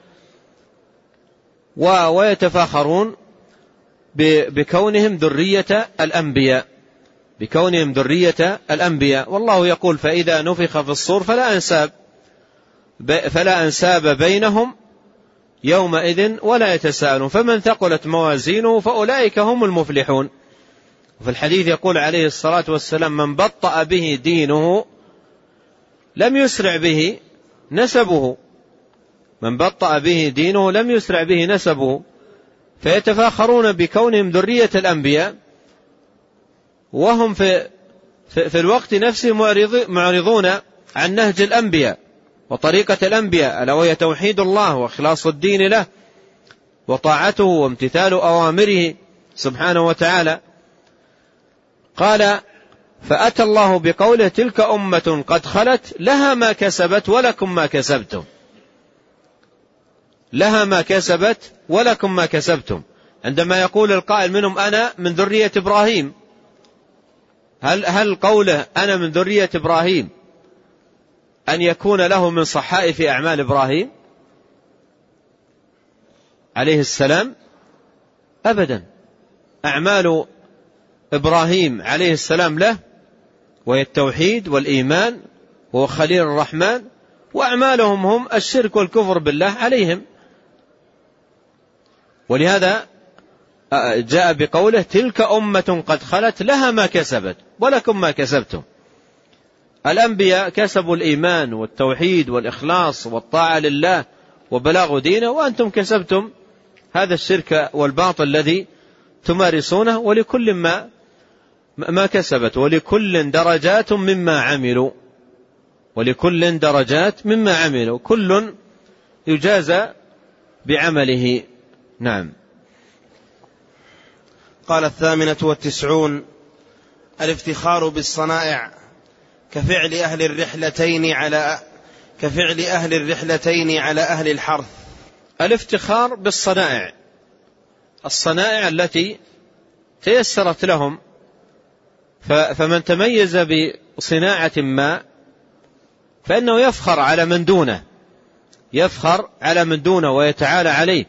ويتفاخرون بكونهم ذرية الأنبياء، بكونهم ذرية الأنبياء. والله يقول فإذا نفخ في الصور فلا أنساب بينهم يومئذ ولا يتساءلون فمن ثقلت موازينه فأولئك هم المفلحون. وفي الحديث يقول عليه الصلاة والسلام من بطأ به دينه لم يسرع به نسبه، من بطأ به دينه لم يسرع به نسبه. فيتفاخرون بكونهم ذرية الأنبياء وهم في الوقت نفسه معرضون عن نهج الأنبياء وطريقة الأنبياء، ألا وهي توحيد الله وإخلاص الدين له وطاعته وامتثال أوامره سبحانه وتعالى. قال فأتى الله بقوله تلك أمة قد خلت لها ما كسبت ولكم ما كسبتم، لها ما كسبت ولكم ما كسبتم. عندما يقول القائل منهم أنا من ذرية إبراهيم، هل قوله أنا من ذرية إبراهيم أن يكون له من صحائف أعمال إبراهيم عليه السلام؟ أبدا، أعمال إبراهيم عليه السلام له وهي التوحيد والإيمان وهو خليل الرحمن، وأعمالهم هم الشرك والكفر بالله عليهم. ولهذا جاء بقوله تلك أمة قد خلت لها ما كسبت ولكم ما كسبتم. الأنبياء كسبوا الإيمان والتوحيد والإخلاص والطاعة لله وبلاغ دينه، وأنتم كسبتم هذا الشرك والباطل الذي تمارسونه، ولكل ما كسبت ولكل درجات مما عملوا، ولكل درجات مما عملوا، كل يجازى بعمله. نعم. قال 98 الافتخار بالصنائع كفعل أهل الرحلتين على أهل الحرث. الافتخار بالصنائع، الصنائع التي تيسرت لهم، فمن تميز بصناعة ما فإنه يفخر على من دونه، يفخر على من دونه ويتعالى عليه.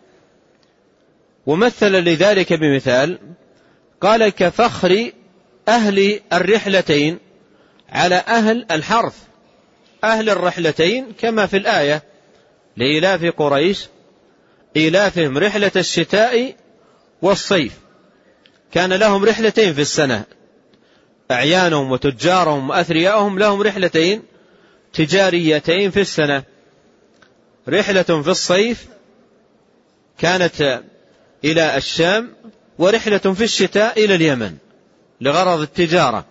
ومثل لذلك بمثال قال كفخر أهل الرحلتين على أهل الحرث. أهل الرحلتين كما في الآية لإلاف قريش إلافهم رحلة الشتاء والصيف، كان لهم رحلتين في السنة، أعيانهم وتجارهم وأثرياءهم لهم رحلتين تجاريتين في السنة، رحلة في الصيف كانت إلى الشام، ورحلة في الشتاء إلى اليمن لغرض التجارة.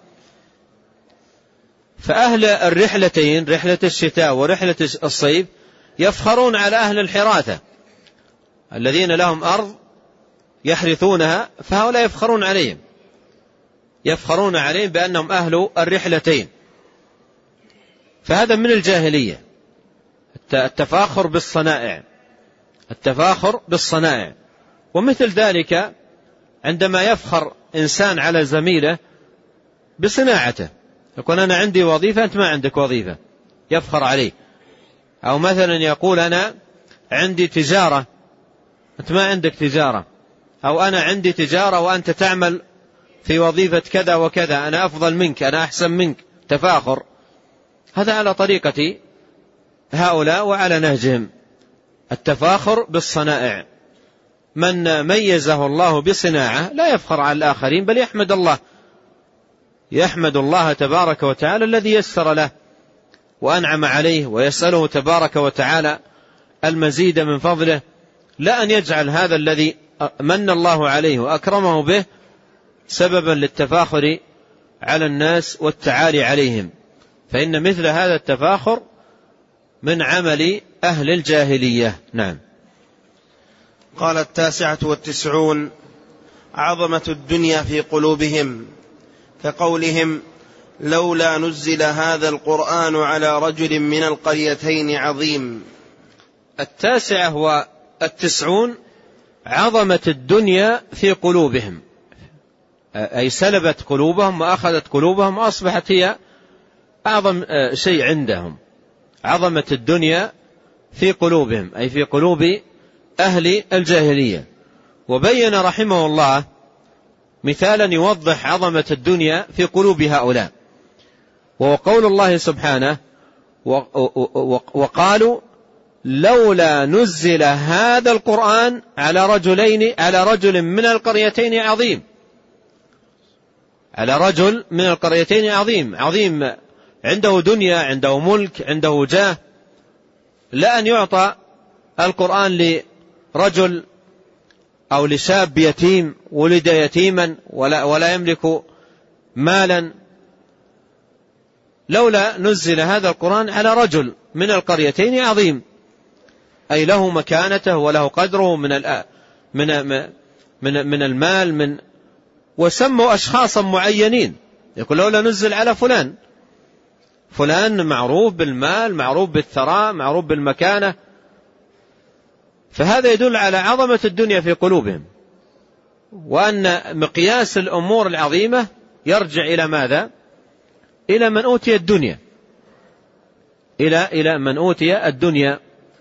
فأهل الرحلتين رحلة الشتاء ورحلة الصيف يفخرون على أهل الحراثة الذين لهم أرض يحرثونها، فهؤلاء يفخرون عليهم، يفخرون عليهم بأنهم أهل الرحلتين. فهذا من الجاهلية، التفاخر بالصنائع، التفاخر بالصنائع. ومثل ذلك عندما يفخر إنسان على زميله بصناعته، يقول أنا عندي وظيفة أنت ما عندك وظيفة، يفخر عليه. أو مثلا يقول أنا عندي تجارة أنت ما عندك تجارة، أو أنا عندي تجارة وأنت تعمل في وظيفة كذا وكذا، أنا أفضل منك، أنا أحسن منك، تفاخر. هذا على طريقة هؤلاء وعلى نهجهم، التفاخر بالصنائع. من ميزه الله بصناعة لا يفخر على الآخرين، بل يحمد الله تبارك وتعالى الذي يسر له وأنعم عليه، ويسأله تبارك وتعالى المزيد من فضله، لا أن يجعل هذا الذي من الله عليه وأكرمه به سببا للتفاخر على الناس والتعالي عليهم، فإن مثل هذا التفاخر من عمل أهل الجاهلية. نعم. قال 99 عظمة الدنيا في قلوبهم، كقولهم لولا نزل هذا القرآن على رجل من القريتين عظيم. 99 عظمة الدنيا في قلوبهم، أي سلبت قلوبهم وأخذت قلوبهم وأصبحت هي أعظم شيء عندهم. عظمة الدنيا في قلوبهم أي في قلوب أهل الجاهلية. وبين رحمه الله مثالا يوضح عظمة الدنيا في قلوب هؤلاء، وهو قول الله سبحانه وقالوا لولا نزل هذا القرآن على رجل من القريتين عظيم. على رجل من القريتين عظيم عنده دنيا، عنده ملك، عنده جاه، لا أن يعطى القرآن لرجل أو لشاب يتيم ولد يتيما ولا يملك مالا. لولا نزل هذا القرآن على رجل من القريتين عظيم، أي له مكانته وله قدره من المال، وسموا أشخاصا معينين، يقول لولا نزل على فلان معروف بالمال، معروف بالثراء، معروف بالمكانة. فهذا يدل على عظمة الدنيا في قلوبهم، وأن مقياس الأمور العظيمة يرجع إلى ماذا؟ إلى من أوتي الدنيا، إلى من أوتي الدنيا.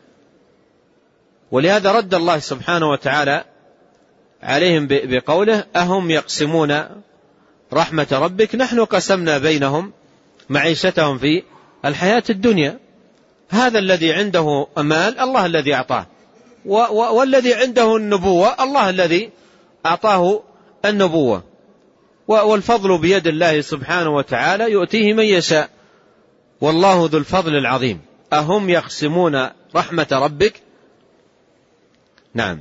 ولهذا رد الله سبحانه وتعالى عليهم بقوله أهم يقسمون رحمة ربك نحن قسمنا بينهم معيشتهم في الحياة الدنيا. هذا الذي عنده مال الله الذي أعطاه، والذي عنده النبوة الله الذي أعطاه النبوة، والفضل بيد الله سبحانه وتعالى يؤتيه من يشاء، والله ذو الفضل العظيم. أهم يقسمون رحمة ربك. نعم.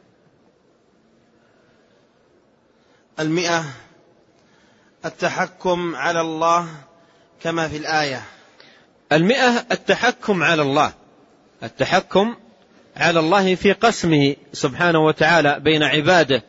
100 التحكم على الله كما في الآية. 100 التحكم على الله، التحكم على الله في قسمه سبحانه وتعالى بين عباده.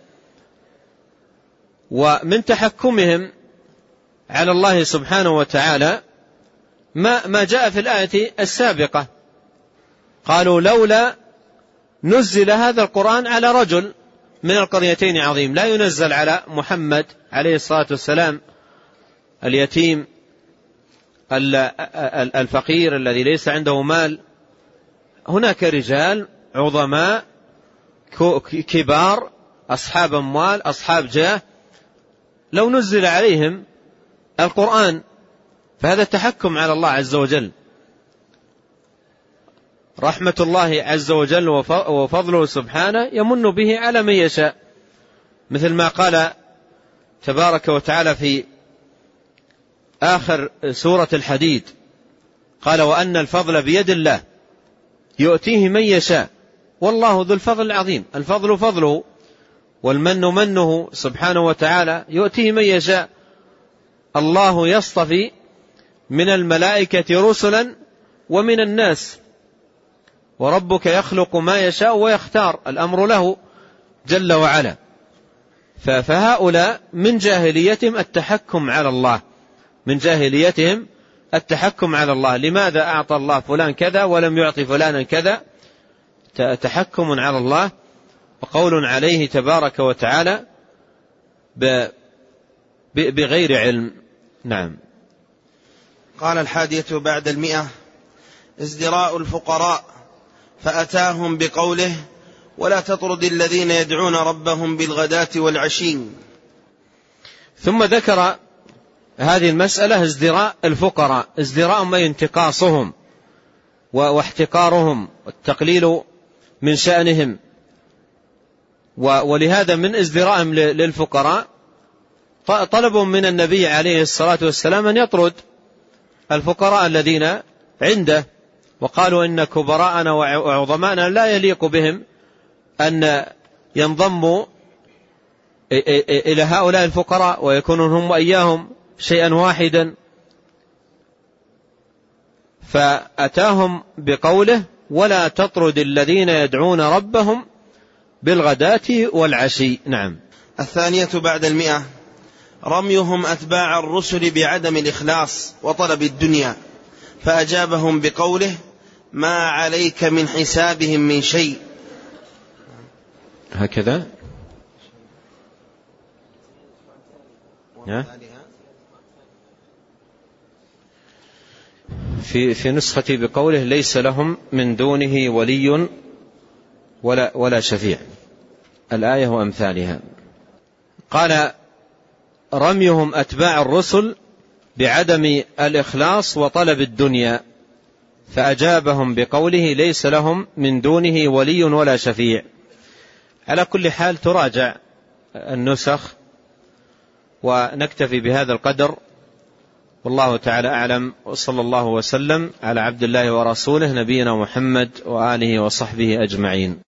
ومن تحكمهم على الله سبحانه وتعالى ما جاء في الآية السابقة، قالوا لولا نزل هذا القرآن على رجل من القريتين عظيم. لا ينزل على محمد عليه الصلاة والسلام اليتيم الفقير الذي ليس عنده مال. هناك رجال عظماء كبار أصحاب أموال أصحاب جاه، لو نزل عليهم القرآن فهذا تحكم على الله عز وجل. رحمة الله عز وجل وفضله سبحانه يمن به على من يشاء، مثل ما قال تبارك وتعالى في آخر سورة الحديد، قال وأن الفضل بيد الله يؤتيه من يشاء والله ذو الفضل العظيم. الفضل فضله والمن منه سبحانه وتعالى يؤتيه من يشاء. الله يصطفي من الملائكة رسلا ومن الناس، وربك يخلق ما يشاء ويختار، الأمر له جل وعلا. فهؤلاء من جاهليتهم التحكم على الله، من جاهليتهم التحكم على الله. لماذا أعطى الله فلان كذا ولم يعطي فلانا كذا؟ تحكم على الله وقول عليه تبارك وتعالى بغير علم. نعم. قال 100 ازدراء الفقراء، فأتاهم بقوله ولا تطرد الذين يدعون ربهم بالغداة والعشي. ثم ذكر هذه المسألة ازدراء الفقراء، ازدراء ما انتقاصهم واحتقارهم والتقليل من شأنهم. ولهذا من ازدراءهم للفقراء طلبوا من النبي عليه الصلاة والسلام أن يطرد الفقراء الذين عنده، وقالوا إن كبراءنا وعظماءنا لا يليق بهم أن ينضموا إلى هؤلاء الفقراء ويكونون هم وإياهم شيئا واحدا. فأتاهم بقوله ولا تطرد الذين يدعون ربهم بالغداة والعشي. نعم. الثانية بعد 100 رميهم أتباع الرسل بعدم الإخلاص وطلب الدنيا، فأجابهم بقوله ما عليك من حسابهم من شيء. هكذا في نسختي بقوله ليس لهم من دونه ولي ولا شفيع، الآية وأمثالها. قال رميهم أتباع الرسل بعدم الإخلاص وطلب الدنيا، فأجابهم بقوله ليس لهم من دونه ولي ولا شفيع. على كل حال تراجع النسخ، ونكتفي بهذا القدر، والله تعالى أعلم، وصلى الله وسلم على عبد الله ورسوله نبينا محمد وآله وصحبه أجمعين.